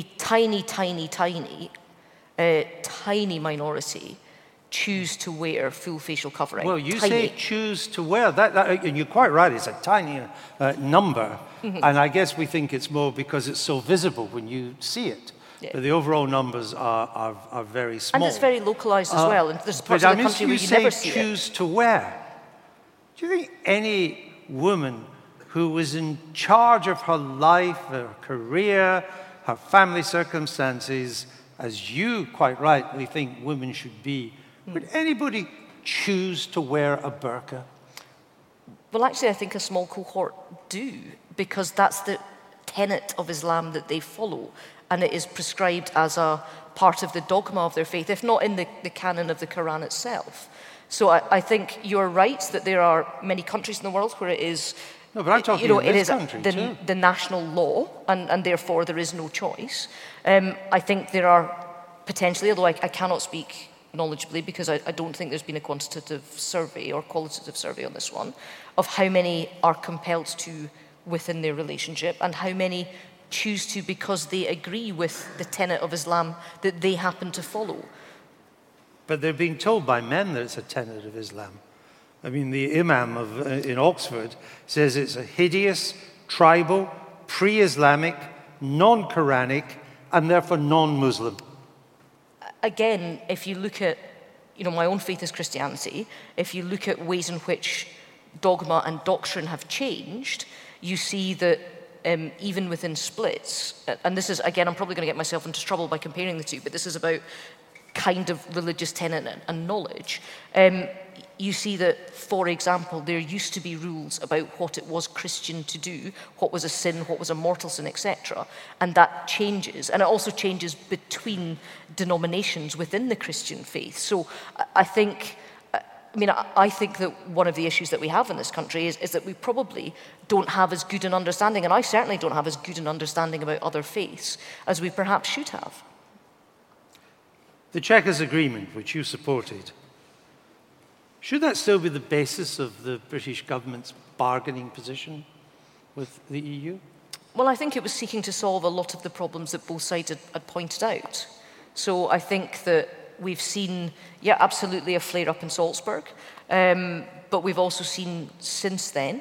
tiny minority choose to wear full facial covering. Well, you say choose to wear. That, and you're quite right, it's a tiny number. Mm-hmm. And I guess we think it's more because it's so visible when you see it. Yeah. But the overall numbers are very small. And it's very localized as well. And there's parts of the country where you never see it. Choose to wear. Do you think any woman who was in charge of her life, her career, her family circumstances, as you quite rightly think women should be, would anybody choose to wear a burqa? Well, actually, I think a small cohort do, because that's the tenet of Islam that they follow, and it is prescribed as a part of the dogma of their faith, if not in the canon of the Quran itself. So I think you're right that there are many countries in the world where it is, no, but I'm talking in this country too. The national law, and therefore there is no choice. I think there are potentially, although I cannot speak knowledgeably because I don't think there's been a quantitative survey or qualitative survey on this one, of how many are compelled to within their relationship and how many choose to because they agree with the tenet of Islam that they happen to follow. But they're being told by men that it's a tenet of Islam. I mean, the Imam in Oxford says it's a hideous, tribal, pre-Islamic, non-Quranic, and therefore non-Muslim. Again, if you look at, my own faith is Christianity, if you look at ways in which dogma and doctrine have changed, you see that even within splits, and this is, again, I'm probably going to get myself into trouble by comparing the two, but this is about kind of religious tenet and knowledge. You see that, for example, there used to be rules about what it was Christian to do, what was a sin, what was a mortal sin, etc. And that changes. And it also changes between denominations within the Christian faith. So I think that one of the issues that we have in this country is that we probably don't have as good an understanding, and I certainly don't have as good an understanding about other faiths as we perhaps should have. The Chequers Agreement, which you supported, should that still be the basis of the British government's bargaining position with the EU? Well, I think it was seeking to solve a lot of the problems that both sides had pointed out. So I think that we've seen, absolutely a flare-up in Salzburg, but we've also seen since then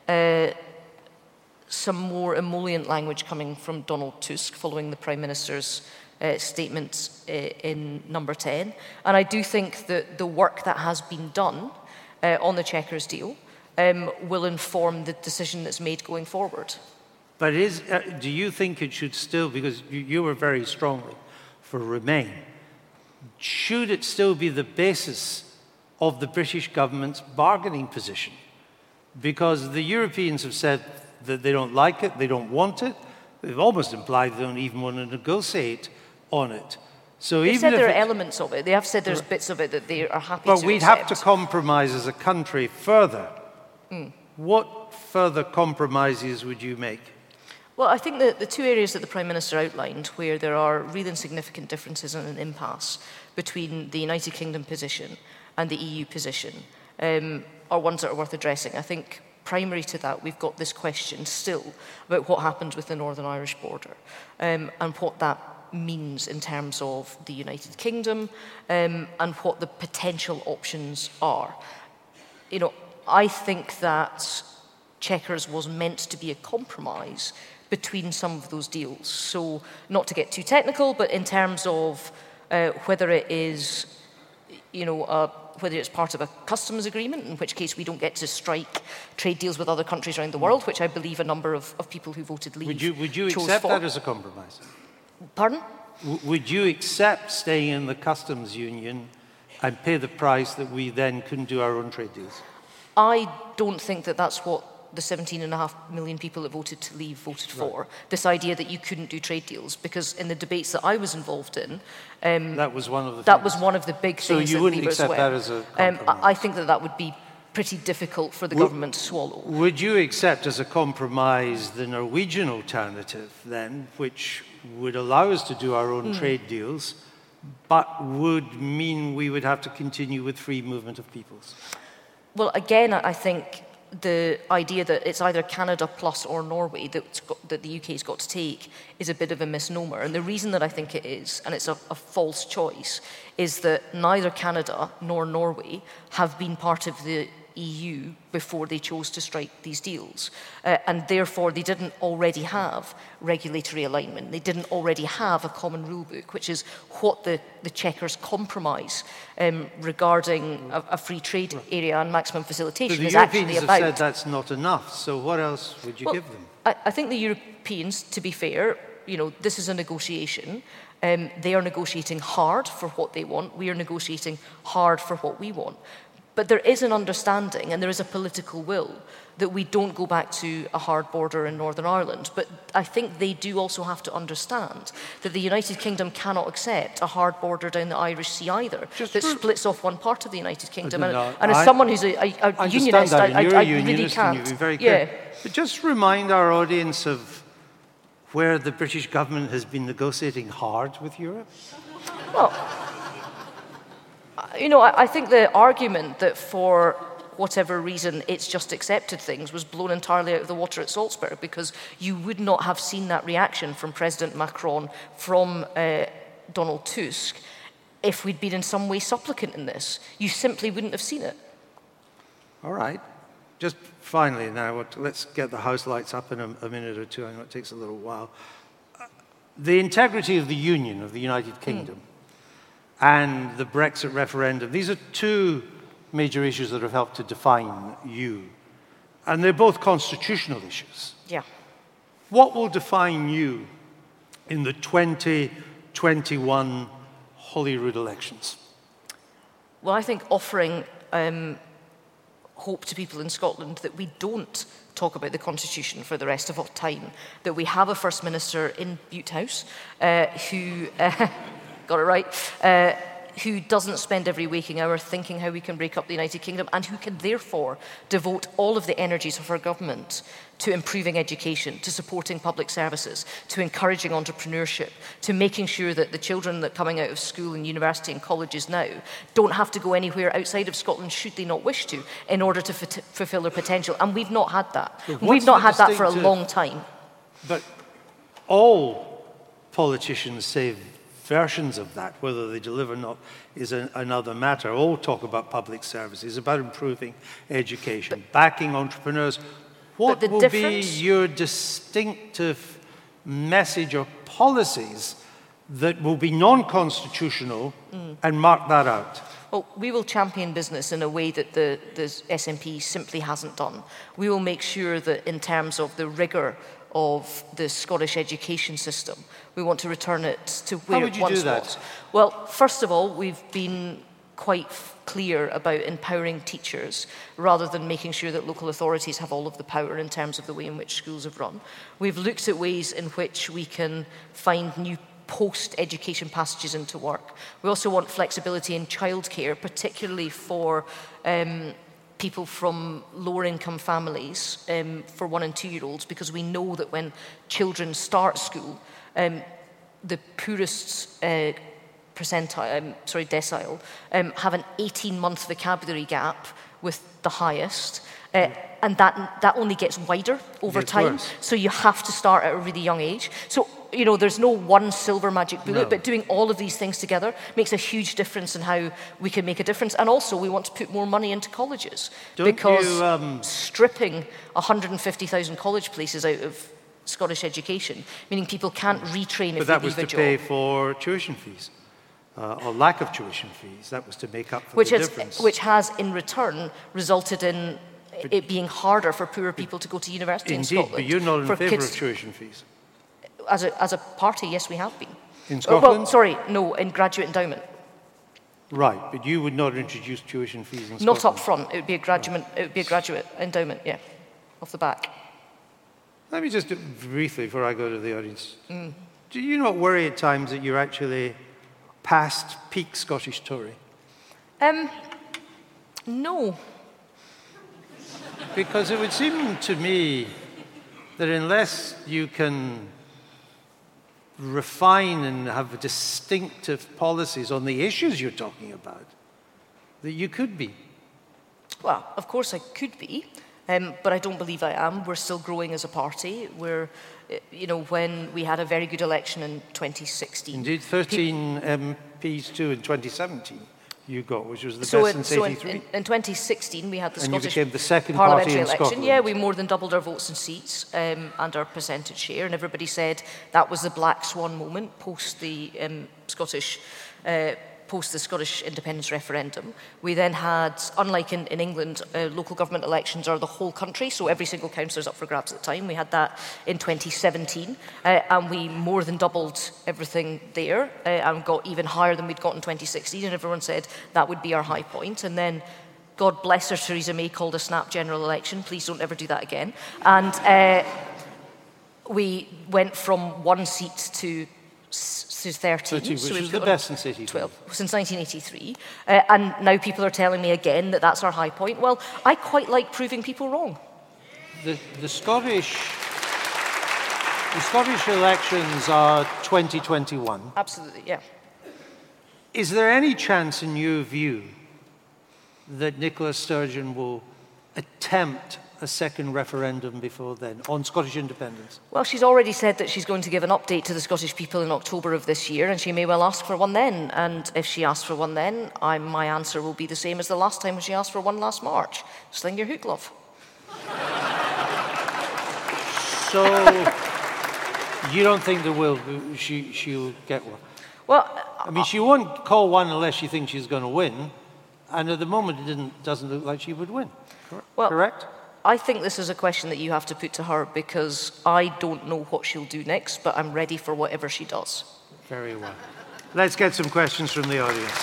some more emollient language coming from Donald Tusk following the Prime Minister's statements in number 10. And I do think that the work that has been done on the Chequers deal will inform the decision that's made going forward. But do you think it should still, because you were very strongly for Remain, should it still be the basis of the British government's bargaining position? Because the Europeans have said that they don't like it, they don't want it. They've almost implied they don't even want to negotiate on it. So they've said there are elements of it. They have said there's bits of it that they are happy to accept. But we'd have to compromise as a country further what further compromises would you make? Well, I think that the two areas that the Prime Minister outlined where there are really significant differences and an impasse between the United Kingdom position and the EU position are ones that are worth addressing. I think primary to that, we've got this question still about what happens with the Northern Irish border and what that means in terms of the United Kingdom and what the potential options are. You know, I think that Chequers was meant to be a compromise between some of those deals. So not to get too technical, but in terms of whether it is, you know, whether it's part of a customs agreement, in which case we don't get to strike trade deals with other countries around the world, which I believe a number of people who voted leave Would you chose accept for. that as a compromise? Pardon? Would you accept staying in the customs union and pay the price that we then couldn't do our own trade deals? I don't think that that's what the 17.5 million people that voted to leave voted for. Right. This idea that you couldn't do trade deals, because in the debates that I was involved in, that was one of the big so things. So you wouldn't accept that as a compromise? I think that would be pretty difficult for the government to swallow. Would you accept as a compromise the Norwegian alternative then, which would allow us to do our own trade deals, but would mean we would have to continue with free movement of peoples? Well, again, I think the idea that it's either Canada plus or Norway that the UK's got to take is a bit of a misnomer. And the reason that I think it is, and it's a false choice, is that neither Canada nor Norway have been part of the EU before they chose to strike these deals. And therefore, they didn't already have regulatory alignment. They didn't already have a common rule book, which is what the Chequers compromise regarding a free trade area and maximum facilitation is actually about. The Europeans have said that's not enough, so what else would you give them? I think the Europeans, to be fair, you know, this is a negotiation. They are negotiating hard for what they want. We are negotiating hard for what we want. But there is an understanding and there is a political will that we don't go back to a hard border in Northern Ireland. But I think they do also have to understand that the United Kingdom cannot accept a hard border down the Irish Sea either, that splits off one part of the United Kingdom. And as someone who's a unionist, I really can't. You're very clear. But just remind our audience of where the British government has been negotiating hard with Europe. Well, you know, I think the argument that for whatever reason it's just accepted things was blown entirely out of the water at Salzburg, because you would not have seen that reaction from President Macron, from Donald Tusk, if we'd been in some way supplicant in this. You simply wouldn't have seen it. All right. Just finally now, let's get the house lights up in a minute or two. I know it takes a little while. The integrity of the Union, of the United Kingdom, and the Brexit referendum, these are two major issues that have helped to define you. And they're both constitutional issues. Yeah. What will define you in the 2021 Holyrood elections? Well, I think offering hope to people in Scotland that we don't talk about the Constitution for the rest of our time, that we have a First Minister in Bute House who... got it right, who doesn't spend every waking hour thinking how we can break up the United Kingdom, and who can therefore devote all of the energies of our government to improving education, to supporting public services, to encouraging entrepreneurship, to making sure that the children that are coming out of school and university and colleges now don't have to go anywhere outside of Scotland, should they not wish to, in order to fulfil their potential. And we've not had that. We've not had that for a long time. But all politicians say versions of that, whether they deliver or not is another matter. All talk about public services, about improving education, backing entrepreneurs. What will be your distinctive message or policies that will be non-constitutional and mark that out? Well, we will champion business in a way that the SNP simply hasn't done. We will make sure that in terms of the rigour of the Scottish education system, we want to return it to where it once was. Well, first of all, we've been quite clear about empowering teachers rather than making sure that local authorities have all of the power in terms of the way in which schools have run. We've looked at ways in which we can find new post-education passages into work. We also want flexibility in childcare, particularly for people from lower income families for 1 and 2 year olds, because we know that when children start school, the poorest decile have an 18-month vocabulary gap with the highest. And that only gets wider over time. Worse. So you have to start at a really young age. So, you know, there's no one silver magic bullet, but doing all of these things together makes a huge difference in how we can make a difference. And also, we want to put more money into colleges. Because stripping 150,000 college places out of Scottish education, meaning people can't retrain if they leave a job. But that was to pay for tuition fees, or lack of tuition fees. That was to make up for the difference. Which has, in return, resulted in it being harder for poorer people to go to university in Scotland. Indeed, but you're not in favour of tuition fees. As a party, yes, we have been. In Scotland? Well, sorry, no, in graduate endowment. Right, but you would not introduce tuition fees in Scotland? Not up front. It would be a graduate endowment, yeah, off the back. Let me just briefly, before I go to the audience, do you not worry at times that you're actually past peak Scottish Tory? No. Because it would seem to me that unless you can refine and have distinctive policies on the issues you're talking about, that you could be. Well, of course I could be, but I don't believe I am. We're still growing as a party. We're, you know, when we had a very good election in 2016. Indeed, 13 MPs too in 2017 you got, which was the best since 83. In 2016, we had the Scottish you became the second parliamentary party in election. Scotland. Yeah, we more than doubled our votes and seats and our percentage share, and everybody said that was the black swan moment post the Scottish independence referendum. We then had, unlike in England, local government elections are the whole country, so every single councillor is up for grabs at the time. We had that in 2017, and we more than doubled everything there, and got even higher than we'd got in 2016, and everyone said that would be our high point. And then, God bless her, Theresa May called a snap general election. Please don't ever do that again. And we went from 1 seat to 13, which was the best since 12, since 1983. And now people are telling me again that that's our high point. Well, I quite like proving people wrong. The Scottish elections are 2021. Absolutely, yeah. Is there any chance, in your view, that Nicola Sturgeon will attempt a second referendum before then on Scottish independence? Well, she's already said that she's going to give an update to the Scottish people in October of this year, and she may well ask for one then. And if she asks for one then, my answer will be the same as the last time when she asked for one last March. Sling your hook, love. So, you don't think there will? She'll get one? Well, I mean, she won't call one unless she thinks she's going to win. And at the moment, it doesn't look like she would win. Correct? I think this is a question that you have to put to her, because I don't know what she'll do next, but I'm ready for whatever she does. Very well. Let's get some questions from the audience.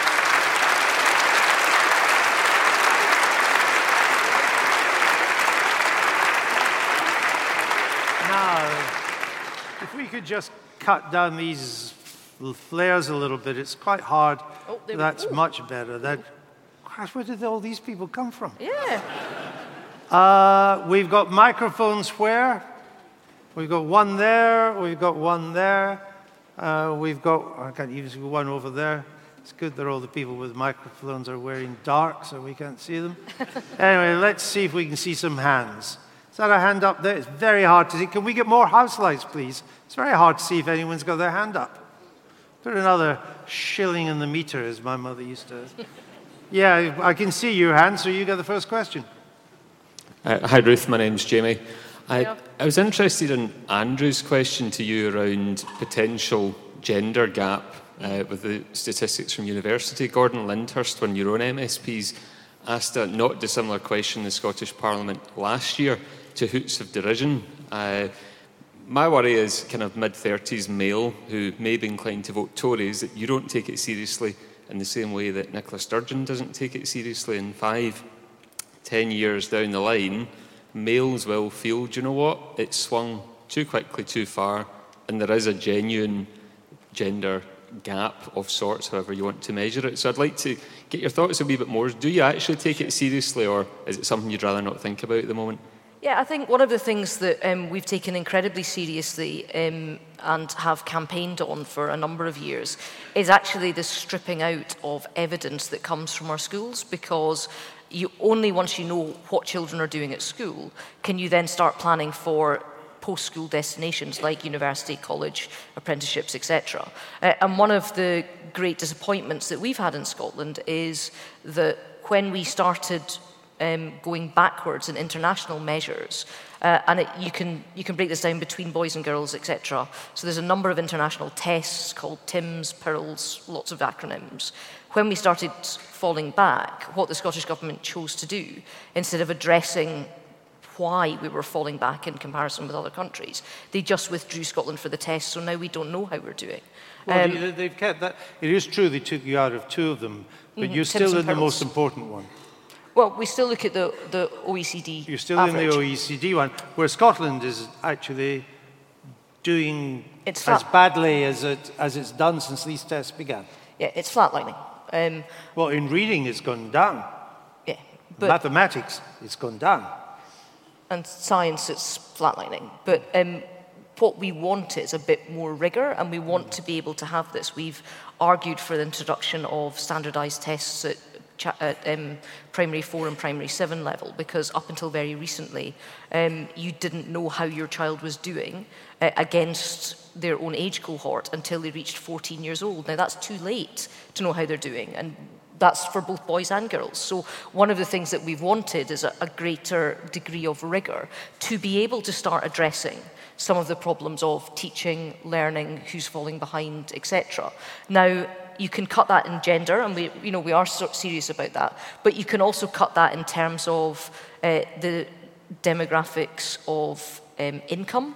Now, if we could just cut down these flares a little bit, it's quite hard. Oh, that's much better. Gosh, where did all these people come from? Yeah. We've got microphones where? We've got one there, we've got one there, I can't even see one over there. It's good that all the people with microphones are wearing dark so we can't see them. Anyway, let's see if we can see some hands. Is that a hand up there? It's very hard to see. Can we get more house lights, please? It's very hard to see if anyone's got their hand up. Put another shilling in the meter, as my mother used to. Yeah, I can see your hand, so you get the first question. Hi, Ruth. My name's Jamie. I was interested in Andrew's question to you around potential gender gap with the statistics from university. Gordon Lyndhurst, one of your own MSPs, asked a not dissimilar question in the Scottish Parliament last year to hoots of derision. My worry is kind of mid-30s male who may be inclined to vote Tories, that you don't take it seriously in the same way that Nicola Sturgeon doesn't take it seriously. In 5-10 years down the line, males will feel, do you know what, it's swung too quickly, too far, and there is a genuine gender gap of sorts, however you want to measure it. So I'd like to get your thoughts a wee bit more. Do you actually take it seriously, or is it something you'd rather not think about at the moment? Yeah, I think one of the things that we've taken incredibly seriously and have campaigned on for a number of years is actually the stripping out of evidence that comes from our schools, because you only once you know what children are doing at school can you then start planning for post-school destinations like university, college, apprenticeships, etc. And one of the great disappointments that we've had in Scotland is that when we started going backwards in international measures, and you can break this down between boys and girls, etc. So there's a number of international tests called TIMSS, PIRLS, lots of acronyms. When we started falling back, what the Scottish Government chose to do, instead of addressing why we were falling back in comparison with other countries, they just withdrew Scotland for the test, so now we don't know how we're doing. Well, they've kept that. It is true they took you out of 2 of them, but you're still in the most important one. Well, we still look at the OECD You're still average. in the OECD one, where Scotland is actually doing as badly as it's done since these tests began. Yeah, it's flatlining. Well, in reading, it's gone down. Yeah, but Mathematics, it's gone down. And science, it's flatlining. But what we want is a bit more rigour, and we want to be able to have this. We've argued for the introduction of standardised tests at primary 4 and primary 7 level, because up until very recently you didn't know how your child was doing against their own age cohort until they reached 14 years old. Now that's too late to know how they're doing, and that's for both boys and girls. So one of the things that we've wanted is a greater degree of rigour to be able to start addressing some of the problems of teaching, learning, who's falling behind, etc. Now, you can cut that in gender, and we are serious about that, but you can also cut that in terms of the demographics of income.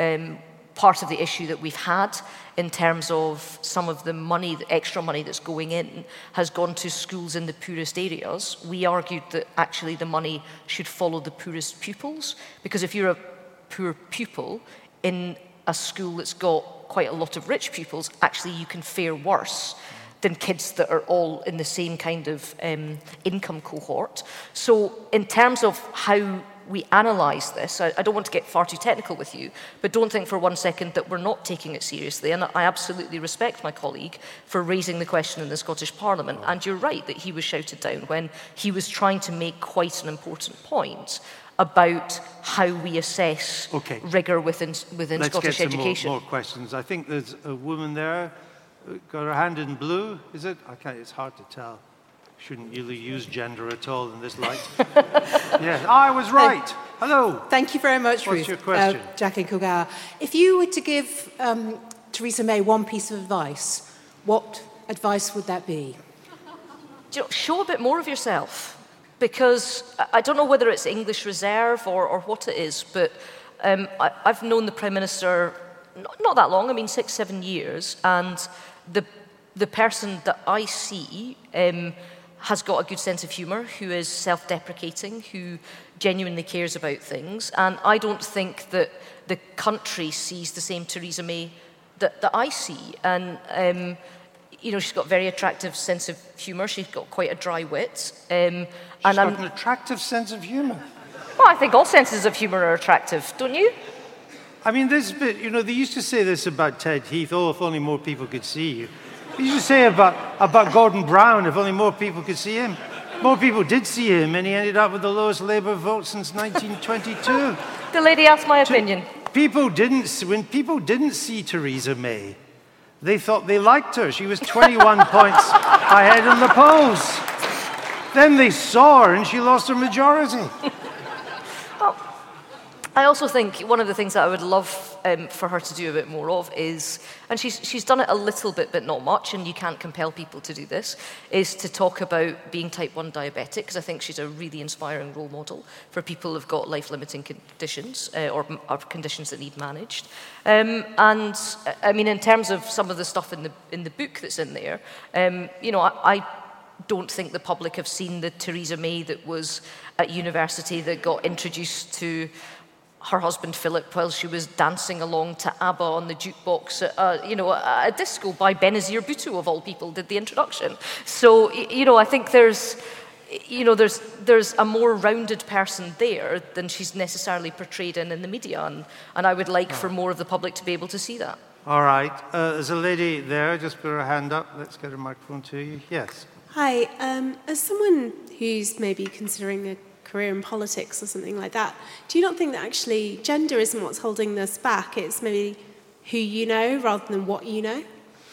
Part of the issue that we've had in terms of some of the money, the extra money that's going in, has gone to schools in the poorest areas. We argued that actually the money should follow the poorest pupils, because if you're a poor pupil in a school that's got quite a lot of rich pupils, actually you can fare worse than kids that are all in the same kind of income cohort. So in terms of how we analyse this, I don't want to get far too technical with you, but don't think for one second that we're not taking it seriously. And I absolutely respect my colleague for raising the question in the Scottish Parliament. And you're right that he was shouted down when he was trying to make quite an important point about how we assess rigour within Scottish education. Let's get some more questions. I think there's a woman there, got her hand in blue, is it? It's hard to tell. Shouldn't really use gender at all in this light. Yes, I was right. Hello. Thank you very much, Ruth. What's your question? Jacqueline Kilgour. If you were to give Theresa May one piece of advice, what advice would that be? Show a bit more of yourself. Because I don't know whether it's English reserve or what it is, but I've known the Prime Minister not that long, 6, 7 years, and the person that I see has got a good sense of humour, who is self-deprecating, who genuinely cares about things, and I don't think that the country sees the same Theresa May that I see. And she's got a very attractive sense of humour. She's got quite a dry wit. She's got an attractive sense of humour. Well, I think all senses of humour are attractive, don't you? This bit, they used to say this about Ted Heath, if only more people could see you. They used to say about Gordon Brown, if only more people could see him. More people did see him, and he ended up with the lowest Labour vote since 1922. The lady asked my opinion. When people didn't see Theresa May, they thought they liked her. She was 21 points ahead in the polls. Then they saw her and she lost her majority. Well, I also think one of the things that I would love for her to do a bit more of is, and she's done it a little bit, but not much, and you can't compel people to do this, is to talk about being type 1 diabetic, because I think she's a really inspiring role model for people who've got life-limiting conditions or conditions that need managed. And in terms of some of the stuff in the book that's in there, I don't think the public have seen the Theresa May that was at university, that got introduced to her husband Philip while she was dancing along to ABBA on the jukebox at a disco by Benazir Bhutto, of all people, did the introduction. So, I think there's a more rounded person there than she's necessarily portrayed in the media, and I would like for more of the public to be able to see that. All right. There's a lady there. Just put her hand up. Let's get a microphone to you. Yes. Hi. As someone who's maybe considering a career in politics or something like that, do you not think that actually gender isn't what's holding us back? It's maybe who you know rather than what you know?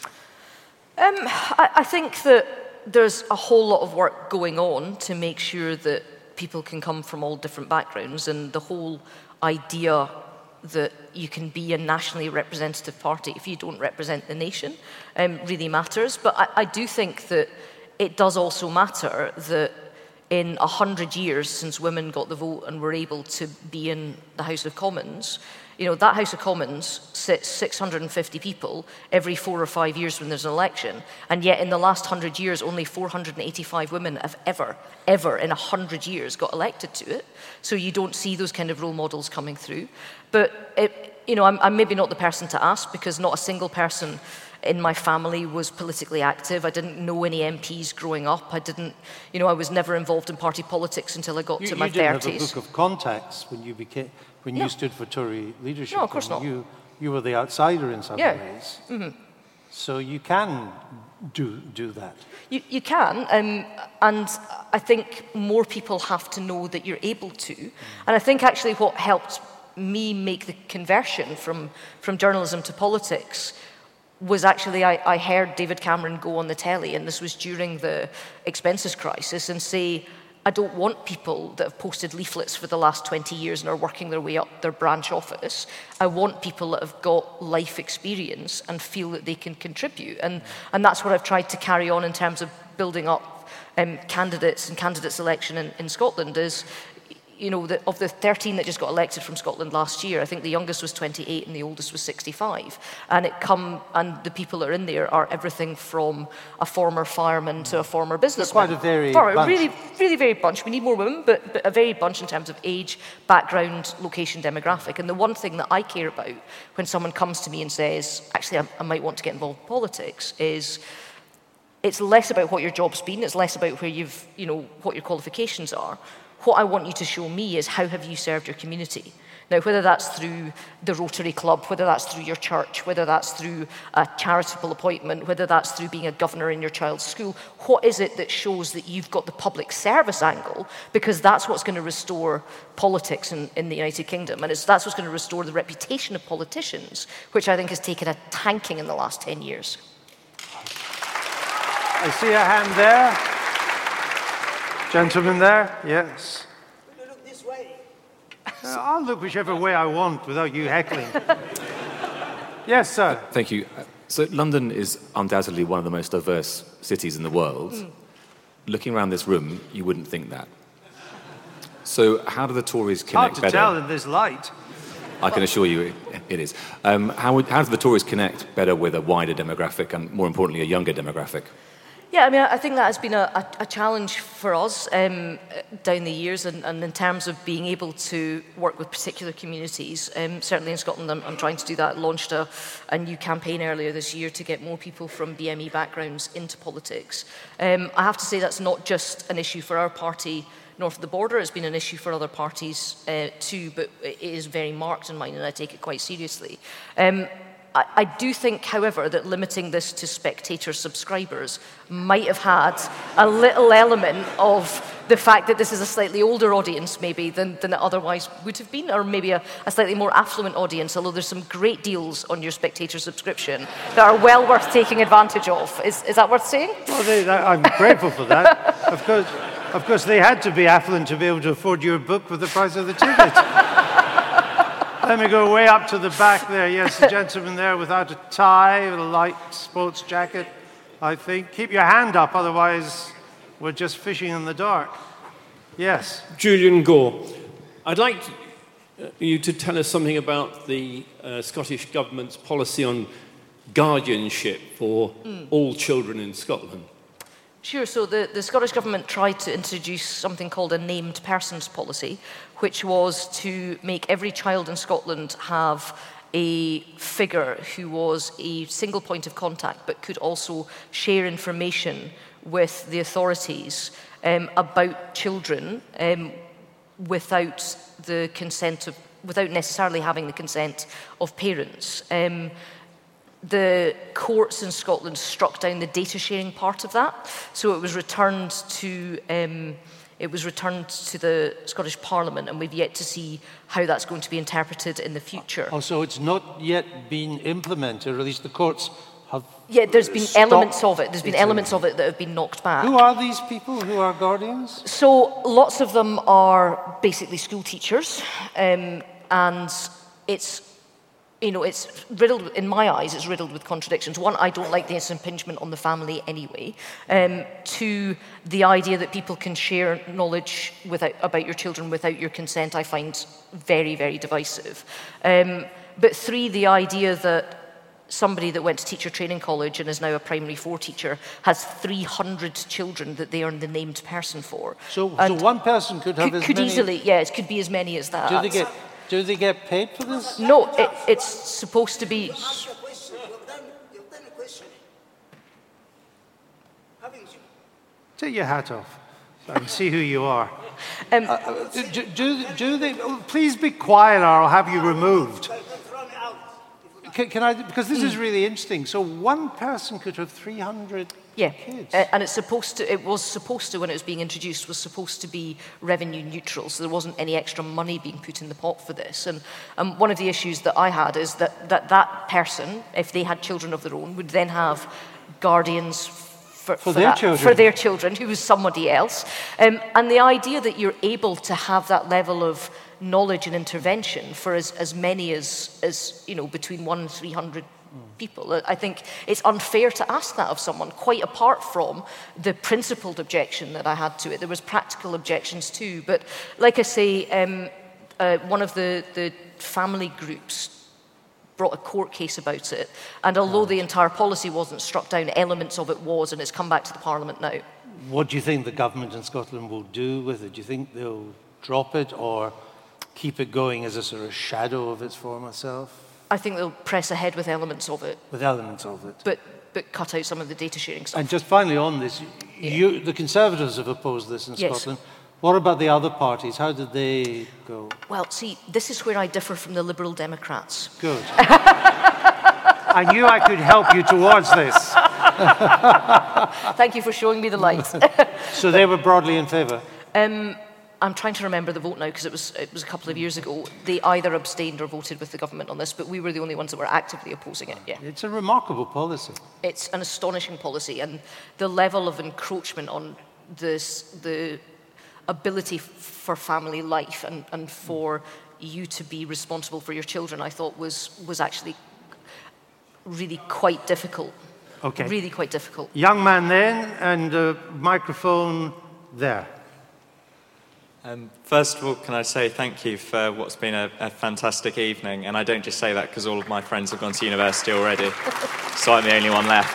I think that there's a whole lot of work going on to make sure that people can come from all different backgrounds, and the whole idea that you can be a nationally representative party if you don't represent the nation really matters. But I do think that it does also matter that in 100 years since women got the vote and were able to be in the House of Commons, that House of Commons sits 650 people every 4 or 5 years when there's an election, and yet in the last 100 years, only 485 women have ever in 100 years got elected to it. So you don't see those kind of role models coming through. But, I'm maybe not the person to ask, because not a single person in my family was politically active. I didn't know any MPs growing up. I was never involved in party politics until I got to my 30s. You didn't have a book of contacts when you stood for Tory leadership. No, of course not. You were the outsider in some ways. Mm-hmm. So you can do that. You can, and I think more people have to know that you're able to. And I think actually what helped me make the conversion from journalism to politics was actually I heard David Cameron go on the telly, and this was during the expenses crisis, and say, I don't want people that have posted leaflets for the last 20 years and are working their way up their branch office. I want people that have got life experience and feel that they can contribute. And that's what I've tried to carry on in terms of building up candidates and candidate selection in Scotland is, of the 13 that just got elected from Scotland last year, I think the youngest was 28 and the oldest was 65. And the people that are in there are everything from a former fireman to a former businessman. Quite a varied bunch. Really, really varied bunch. We need more women, but a varied bunch in terms of age, background, location, demographic. And the one thing that I care about when someone comes to me and says, actually, I might want to get involved in politics, is it's less about what your job's been, it's less about where what your qualifications are. What I want you to show me is how have you served your community. Now, whether that's through the Rotary Club, whether that's through your church, whether that's through a charitable appointment, whether that's through being a governor in your child's school, what is it that shows that you've got the public service angle? Because that's what's going to restore politics in the United Kingdom, and that's what's going to restore the reputation of politicians, which I think has taken a tanking in the last 10 years. I see a hand there. Gentleman there, yes. Look this way. I'll look whichever way I want without you heckling. Yes, sir. Thank you. So London is undoubtedly one of the most diverse cities in the world. Looking around this room, you wouldn't think that. So how do the Tories connect better? Hard to tell in this light. I can assure you it is. How do the Tories connect better with a wider demographic and, more importantly, a younger demographic? Yeah, I think that has been a challenge for us down the years, and in terms of being able to work with particular communities. Certainly in Scotland, I'm trying to do that. Launched a new campaign earlier this year to get more people from BME backgrounds into politics. I have to say that's not just an issue for our party north of the border. It's been an issue for other parties too, but it is very marked in mine, and I take it quite seriously. I do think, however, that limiting this to spectator subscribers might have had a little element of the fact that this is a slightly older audience, maybe, than it otherwise would have been, or maybe a slightly more affluent audience, although there's some great deals on your spectator subscription that are well worth taking advantage of. Is that worth saying? Well, I'm grateful for that. Of course, they had to be affluent to be able to afford your book with the price of the ticket. Let me go way up to the back there. Yes, the gentleman there without a tie, with a light sports jacket, I think. Keep your hand up, otherwise we're just fishing in the dark. Yes. Julian Gore. I'd like you to tell us something about the Scottish Government's policy on guardianship for all children in Scotland. Sure. So the Scottish Government tried to introduce something called a named persons policy, which was to make every child in Scotland have a figure who was a single point of contact but could also share information with the authorities about children without necessarily having the consent of parents. The courts in Scotland struck down the data sharing part of that, so it was returned to the Scottish Parliament, and we've yet to see how that's going to be interpreted in the future. Oh, so it's not yet been implemented, or at least the courts have. Yeah, there's been elements of it. There's been elements of it that have been knocked back. Who are these people who are guardians? So lots of them are basically school teachers, and it's riddled, in my eyes, it's riddled with contradictions. One, I don't like this impingement on the family anyway. Two, the idea that people can share knowledge about your children without your consent, I find very, very divisive. But three, the idea that somebody that went to teacher training college and is now a primary 4 teacher has 300 children that they are the named person for. So one person could have as many... Could easily, yes, it could be as many as that. Do they get paid for this? No, it's supposed to be... Take your hat off so I can see who you are. Do they... Please be quiet or I'll have you removed. Can I... Because this is really interesting. So one person could have 300 kids. And it was supposed to, when it was being introduced, was supposed to be revenue neutral, so there wasn't any extra money being put in the pot for this. And one of the issues that I had is that person, if they had children of their own, would then have guardians for their children, who was somebody else. And the idea that you're able to have that level of knowledge and intervention for as many as between 1 and 300 people. I think it's unfair to ask that of someone, quite apart from the principled objection that I had to it. There was practical objections too, but like I say, one of the family groups brought a court case about it, and although the entire policy wasn't struck down, elements of it was, and it's come back to the Parliament now. What do you think the government in Scotland will do with it? Do you think they'll drop it or keep it going as a sort of shadow of its former self? I think they'll press ahead with elements of it. With elements of it. But cut out some of the data sharing stuff. And just finally on this, the Conservatives have opposed this in Scotland. What about the other parties? How did they go? Well, see, this is where I differ from the Liberal Democrats. Good. I knew I could help you towards this. Thank you for showing me the light. So they were broadly in favour? I'm trying to remember the vote now because it was a couple of years ago. They either abstained or voted with the government on this, but we were the only ones that were actively opposing it. Yeah. It's a remarkable policy. It's an astonishing policy, and the level of encroachment on the ability for family life and for you to be responsible for your children, I thought was actually really quite difficult. Okay. Really quite difficult. Young man then, and microphone there. First of all, can I say thank you for what's been a fantastic evening, and I don't just say that because all of my friends have gone to university already, so I'm the only one left.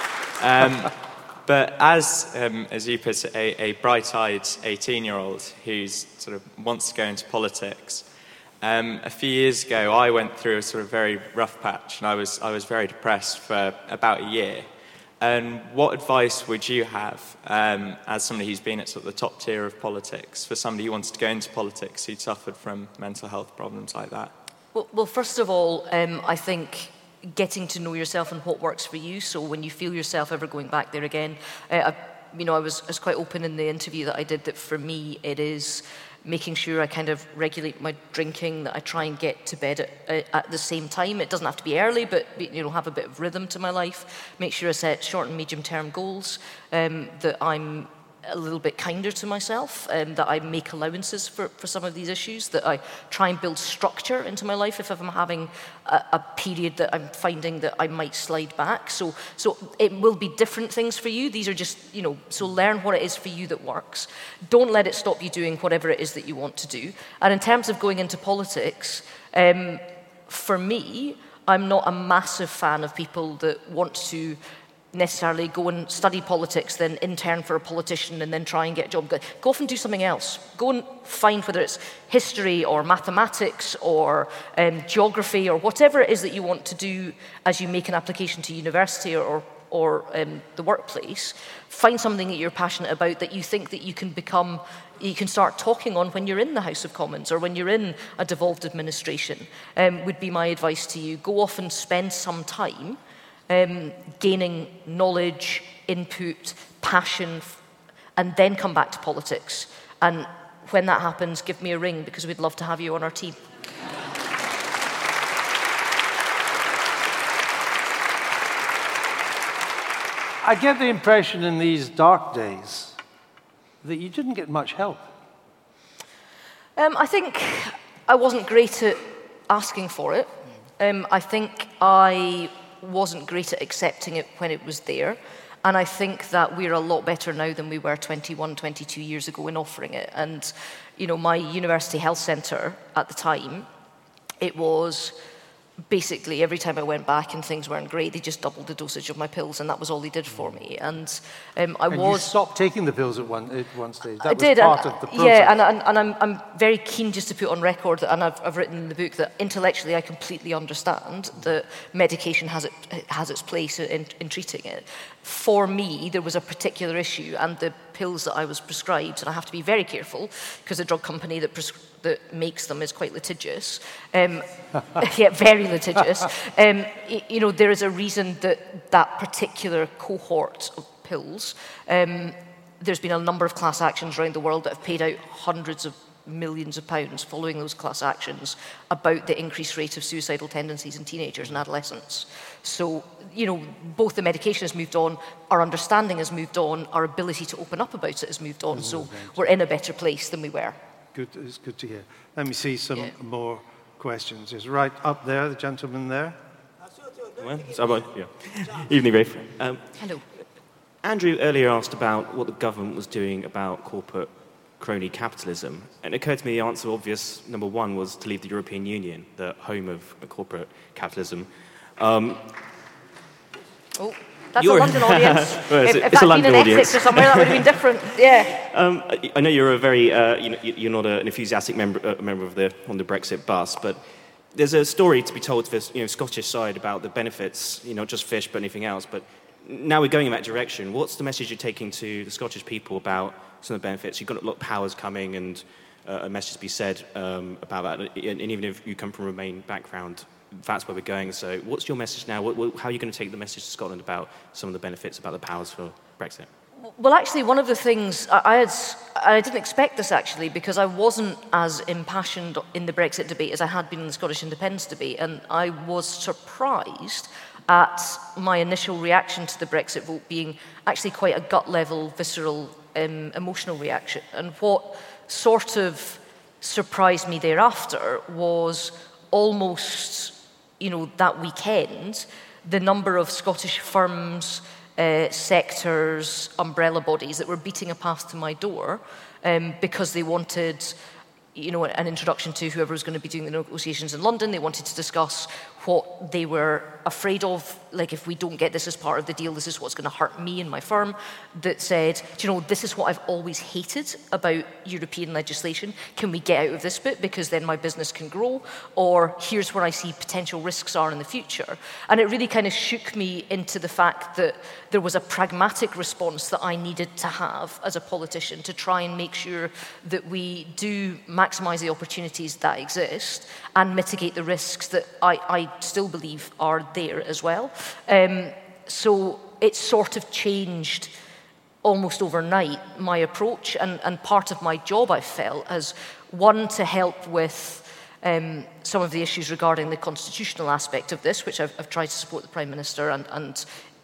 But as you put it, a bright-eyed 18-year-old who sort of wants to go into politics, a few years ago I went through a sort of very rough patch, and I was very depressed for about a year. And what advice would you have, as somebody who's been at sort of the top tier of politics, for somebody who wanted to go into politics who'd suffered from mental health problems like that? Well, first of all, I think getting to know yourself and what works for you. So when you feel yourself ever going back there again, I was quite open in the interview that I did that for me it is making sure I kind of regulate my drinking, that I try and get to bed at the same time. It doesn't have to be early, but have a bit of rhythm to my life. Make sure I set short and medium term goals, that I'm a little bit kinder to myself, that I make allowances for some of these issues, that I try and build structure into my life if I'm having a period that I'm finding that I might slide back. So it will be different things for you. These are just, so learn what it is for you that works. Don't let it stop you doing whatever it is that you want to do. And in terms of going into politics, for me, I'm not a massive fan of people that want to necessarily go and study politics, then intern for a politician, and then try and get a job. Go off and do something else. Go and find whether it's history or mathematics or geography or whatever it is that you want to do as you make an application to university or the workplace. Find something that you're passionate about that you think that you can start talking on when you're in the House of Commons or when you're in a devolved administration, would be my advice to you. Go off and spend some time gaining knowledge, input, passion, and then come back to politics. And when that happens, give me a ring, because we'd love to have you on our team. I get the impression in these dark days that you didn't get much help. I think I wasn't great at asking for it. I think I wasn't great at accepting it when it was there. And I think that we're a lot better now than we were 21, 22 years ago in offering it. And, you know, my university health centre at the time, it was basically every time I went back and things weren't great, they just doubled the dosage of my pills, and that was all they did for me. And you stopped taking the pills at one stage. That I did, was part of the process. Yeah, and I'm very keen just to put on record, and I've written in the book that intellectually I completely understand that medication has its place in treating it. For me, there was a particular issue, and the pills that I was prescribed, and I have to be very careful because the drug company that makes them is quite litigious. Yeah, very litigious. You know, there is a reason that particular cohort of pills, there's been a number of class actions around the world that have paid out hundreds of millions of pounds following those class actions about the increased rate of suicidal tendencies in teenagers and adolescents. So, you know, both the medication has moved on, our understanding has moved on, our ability to open up about it has moved on. So we're in a better place than we were. Good, it's good to hear. Let me see some more questions. It's right up there, the gentleman there. Evening, Rafe. Hello. Andrew earlier asked about what the government was doing about corporate crony capitalism, and it occurred to me the answer obvious, number one, was to leave the European Union, the home of corporate capitalism. That's a London audience. If it's a been London in audience. Essex or somewhere, that would have been different. Yeah. I know you're a very, you're not an enthusiastic member of on the Brexit bus, but there's a story to be told to the Scottish side about the benefits, not just fish but anything else. But now we're going in that direction. What's the message you're taking to the Scottish people about some of the benefits? You've got a lot of powers coming, and a message to be said about that. And even if you come from a Remain background, that's where we're going. So what's your message now? How are you going to take the message to Scotland about some of the benefits about the powers for Brexit? Well, actually, one of the things I didn't expect this, actually, because I wasn't as impassioned in the Brexit debate as I had been in the Scottish independence debate, and I was surprised at my initial reaction to the Brexit vote being actually quite a gut-level, visceral, emotional reaction. And what sort of surprised me thereafter was almost, that weekend, the number of Scottish firms, sectors, umbrella bodies that were beating a path to my door because they wanted, an introduction to whoever was going to be doing the negotiations in London. They wanted to discuss what they were afraid of, like if we don't get this as part of the deal, this is what's going to hurt me and my firm, that said, this is what I've always hated about European legislation. Can we get out of this bit because then my business can grow? Or here's where I see potential risks are in the future. And it really kind of shook me into the fact that there was a pragmatic response that I needed to have as a politician to try and make sure that we do maximize the opportunities that exist and mitigate the risks that I still believe are there as well. So it sort of changed almost overnight my approach, and part of my job, I felt, as one, to help with some of the issues regarding the constitutional aspect of this, which I've tried to support the Prime Minister and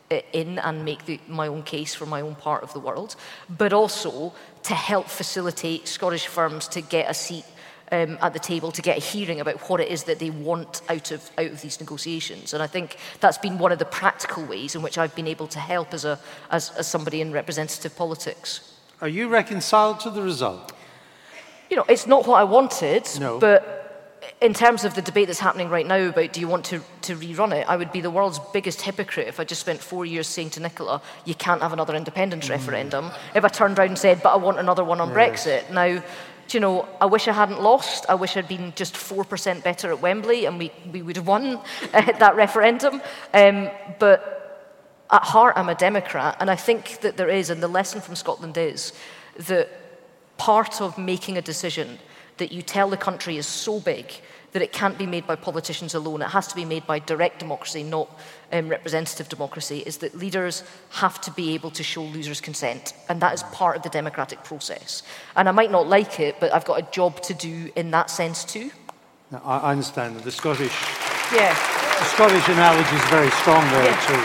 make my own case for my own part of the world, but also to help facilitate Scottish firms to get a seat at the table, to get a hearing about what it is that they want out of these negotiations. And I think that's been one of the practical ways in which I've been able to help as somebody in representative politics. Are you reconciled to the result? It's not what I wanted, no. But in terms of the debate that's happening right now about do you want to rerun it, I would be the world's biggest hypocrite if I just spent 4 years saying to Nicola, you can't have another independence referendum, if I turned around and said, but I want another one on Brexit. Now, you know, I wish I hadn't lost. I wish I'd been just 4% better at Wembley and we would have won that referendum. But at heart, I'm a Democrat, and I think that there is, and the lesson from Scotland is, that part of making a decision that you tell the country is so big that it can't be made by politicians alone, it has to be made by direct democracy, not representative democracy, is that leaders have to be able to show losers' consent. And that is part of the democratic process. And I might not like it, but I've got a job to do in that sense too. Now, I understand that the Scottish analogy is very strong there too.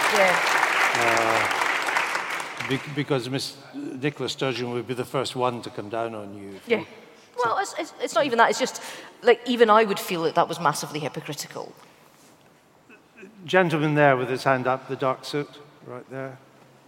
Because Miss Nicola Sturgeon would be the first one to come down on you. Yeah. Well, it's not even that. It's just, like, even I would feel that was massively hypocritical. Gentleman there with his hand up, the dark suit, right there.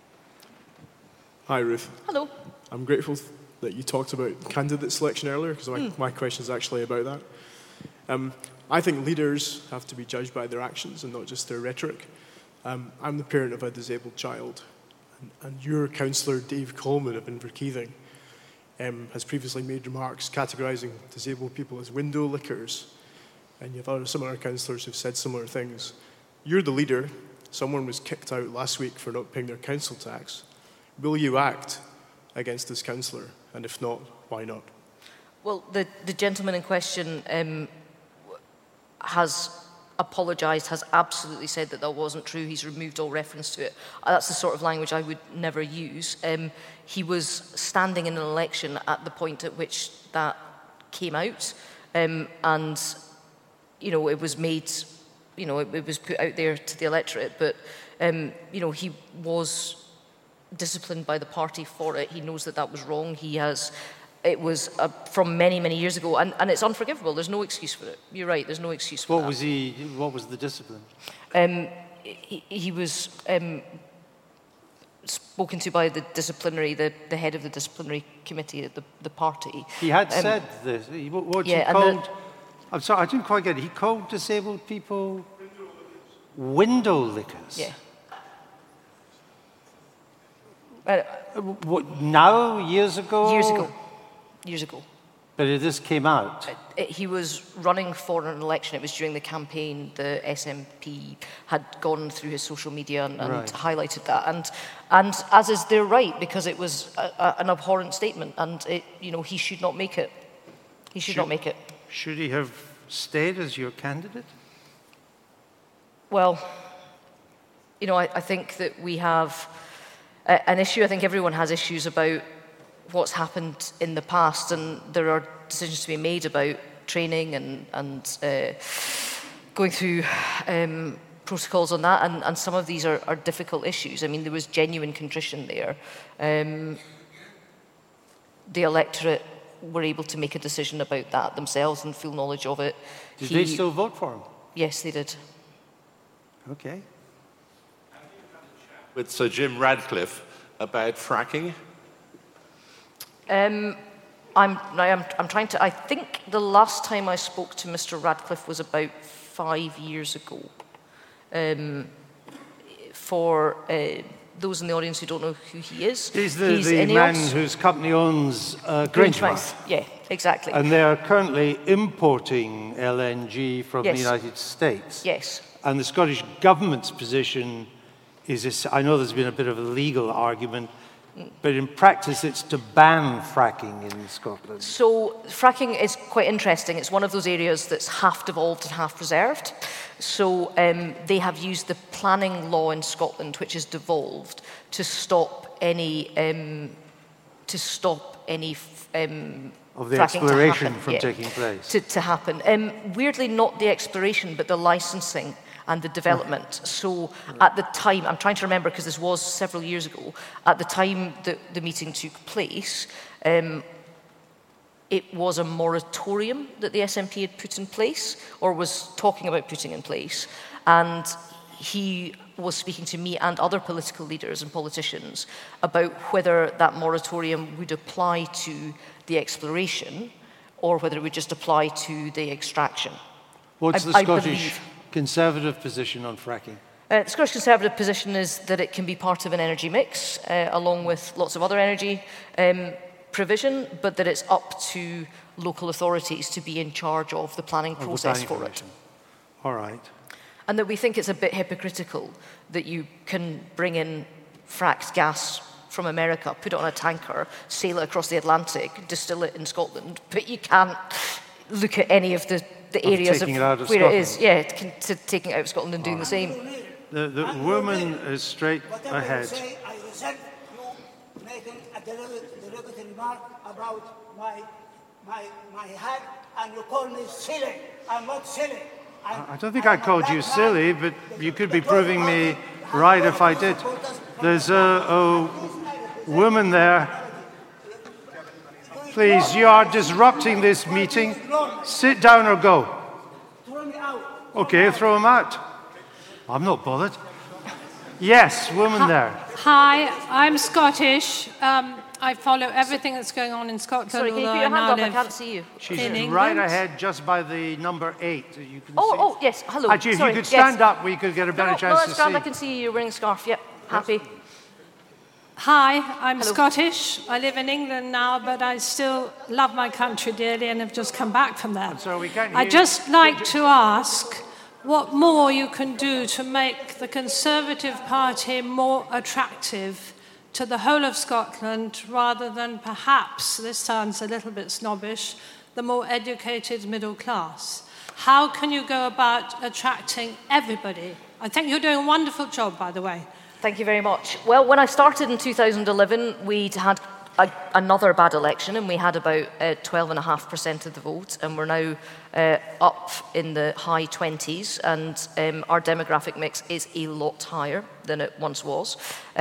Hi, Ruth. Hello. I'm grateful that you talked about candidate selection earlier, because my question is actually about that. I think leaders have to be judged by their actions and not just their rhetoric. I'm the parent of a disabled child, and your councillor, Dave Coleman of Inverkeithing, has previously made remarks categorising disabled people as window lickers, and you have some other councillors who've said similar things. You're the leader. Someone was kicked out last week for not paying their council tax. Will you act against this councillor? And if not, why not? Well, the gentleman in question has apologised, has absolutely said that wasn't true. He's removed all reference to it. That's the sort of language I would never use. He was standing in an election at the point at which that came out, and you know, it was made, you know, it was put out there to the electorate, but you know, he was disciplined by the party for it. He knows that was wrong. It was from many, many years ago, and it's unforgivable. There's no excuse for it. You're right, there's no excuse for that. What was the discipline? He was spoken to by the head of the disciplinary committee at the party. He had said this. I'm sorry, I didn't quite get it. He called disabled people window lickers. Yeah. What, now, years ago? Years ago. But this came out. He was running for an election. It was during the campaign. The SNP had gone through his social media and highlighted that. And as is their right, because it was an abhorrent statement, and he should not make it. He should not make it. Should he have stayed as your candidate? Well, I think that we have an issue. I think everyone has issues about what's happened in the past, and there are decisions to be made about training and going through protocols on that, and some of these are difficult issues. I mean, there was genuine contrition there. The electorate were able to make a decision about that themselves and full knowledge of it. Did they still vote for him? Yes, they did. Okay. With Sir Jim Radcliffe about fracking? I'm trying to. I think the last time I spoke to Mr. Radcliffe was about 5 years ago. For those in the audience who don't know who he is, he's the man whose company owns Grangemouth. Yeah, exactly. And they are currently importing LNG from the United States. Yes. And the Scottish government's position is this. I know there's been a bit of a legal argument, but in practice, it's to ban fracking in Scotland. So fracking is quite interesting. It's one of those areas that's half devolved and half preserved. So they have used the planning law in Scotland, which is devolved, to stop any of the exploration from taking place. To happen. Weirdly, not the exploration, but the licensing and the development. So at the time, I'm trying to remember because this was several years ago, at the time that the meeting took place, it was a moratorium that the SNP had put in place, or was talking about putting in place. And he was speaking to me and other political leaders and politicians about whether that moratorium would apply to the exploration, or whether it would just apply to the extraction. What's the Scottish Conservative position on fracking? The Scottish Conservative position is that it can be part of an energy mix, along with lots of other energy provision, but that it's up to local authorities to be in charge of the planning process for it. All right. And that we think it's a bit hypocritical that you can bring in fracked gas from America, put it on a tanker, sail it across the Atlantic, distill it in Scotland, but you can't look at any of the areas of where it is, to taking it out of Scotland and doing the same. The woman is straight ahead. I resent you making a derogatory remark about my head, and you call me silly. I'm not silly. I don't think I called you silly, but you could be proving me right if I did. There's a woman there. Please, you are disrupting this meeting. Sit down or go. Okay, throw him out. I'm not bothered. Yes, woman there. Hi, I'm Scottish. I follow everything that's going on in Scotland. Sorry, can you put your hand up? I can't see you. She's right ahead just by the number 8. You can see. Yes, hello. Actually, if you could stand up, we could get a better chance to see. I can see you. You're wearing a scarf. Yep, happy. Hi, I'm Scottish. I live in England now, but I still love my country dearly and have just come back from there. So we can't hear I'd just like to ask what more you can do to make the Conservative Party more attractive to the whole of Scotland, rather than perhaps, this sounds a little bit snobbish, the more educated middle class. How can you go about attracting everybody? I think you're doing a wonderful job, by the way. Thank you very much. Well, when I started in 2011, we'd had another bad election, and we had about 12.5% of the vote, and we're now up in the high 20s, and our demographic mix is a lot higher than it once was.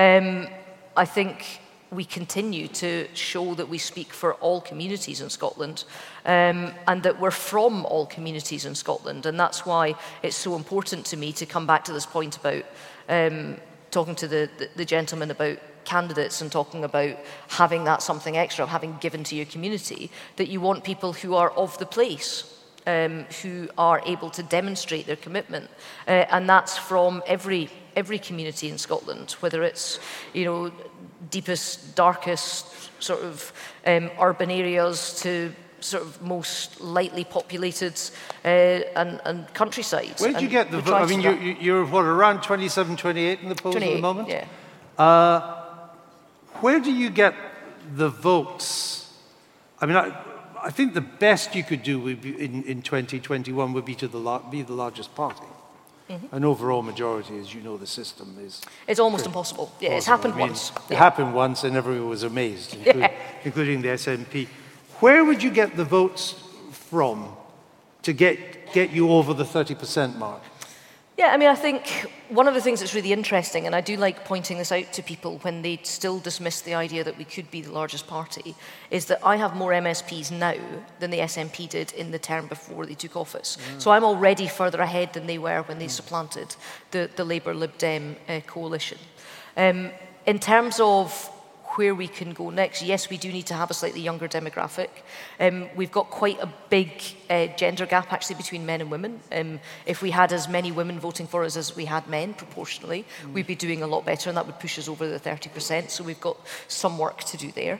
I think we continue to show that we speak for all communities in Scotland, and that we're from all communities in Scotland, and that's why it's so important to me to come back to this point about talking to the gentleman about candidates and talking about having that something extra, having given to your community, that you want people who are of the place, who are able to demonstrate their commitment, and that's from every community in Scotland, whether it's, deepest, darkest sort of urban areas to sort of most lightly populated and countryside. Where did you get the vote? I mean, you're what, around 27, 28 in the polls at the moment? Yeah. Where do you get the votes? I mean, I think the best you could do would be in 2021 would be to be the largest party. Mm-hmm. An overall majority, as you know, the system is... It's almost impossible. Yeah, it's happened once. It happened once and everyone was amazed, including the SNP. Where would you get the votes from to get you over the 30% mark? Yeah, I mean, I think one of the things that's really interesting, and I do like pointing this out to people when they still dismiss the idea that we could be the largest party, is that I have more MSPs now than the SNP did in the term before they took office. So I'm already further ahead than they were when they supplanted the Labour-Lib Dem coalition. In terms of where we can go next, yes, we do need to have a slightly younger demographic. We've got quite a big gender gap, actually, between men and women. If we had as many women voting for us as we had men, proportionally, we'd be doing a lot better, and that would push us over the 30%, so we've got some work to do there.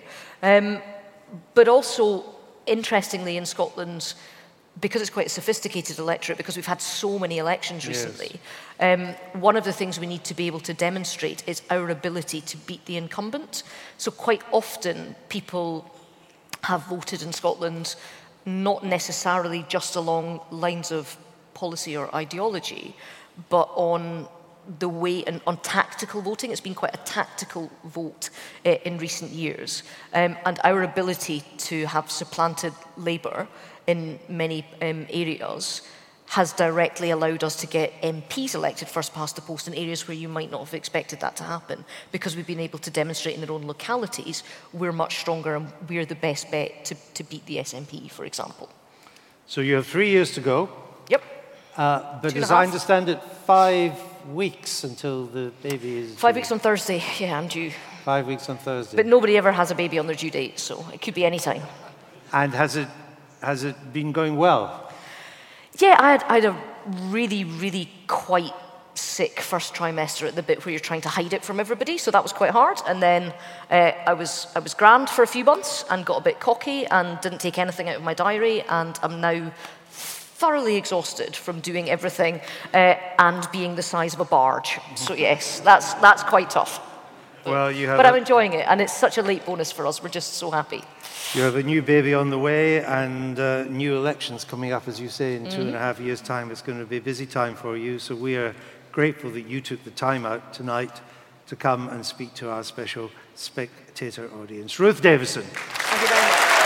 But also, interestingly, in Scotland, because it's quite a sophisticated electorate, because we've had so many elections recently, one of the things we need to be able to demonstrate is our ability to beat the incumbent. So quite often people have voted in Scotland not necessarily just along lines of policy or ideology, but on the way and on tactical voting. It's been quite a tactical vote in recent years. And our ability to have supplanted Labour in many areas has directly allowed us to get MPs elected first past the post in areas where you might not have expected that to happen, because we've been able to demonstrate in their own localities we're much stronger and we're the best bet to beat the SNP, for example. So you have 3 years to go. Yep. But as I understand it, 5 weeks until the baby is 5 weeks on Thursday. Yeah, I'm due. 5 weeks on Thursday. But nobody ever has a baby on their due date, so it could be any time. And has it has it been going well? Yeah, I had a really, really quite sick first trimester at the bit where you're trying to hide it from everybody, so that was quite hard. And then I was grand for a few months and got a bit cocky and didn't take anything out of my diary, and I'm now thoroughly exhausted from doing everything and being the size of a barge. So yes, that's quite tough. Well, but I'm enjoying it, and it's such a late bonus for us. We're just so happy. You have a new baby on the way and new elections coming up, as you say, in 2.5 years' time. It's going to be a busy time for you. So we are grateful that you took the time out tonight to come and speak to our special spectator audience. Ruth Davidson. Thank you very much.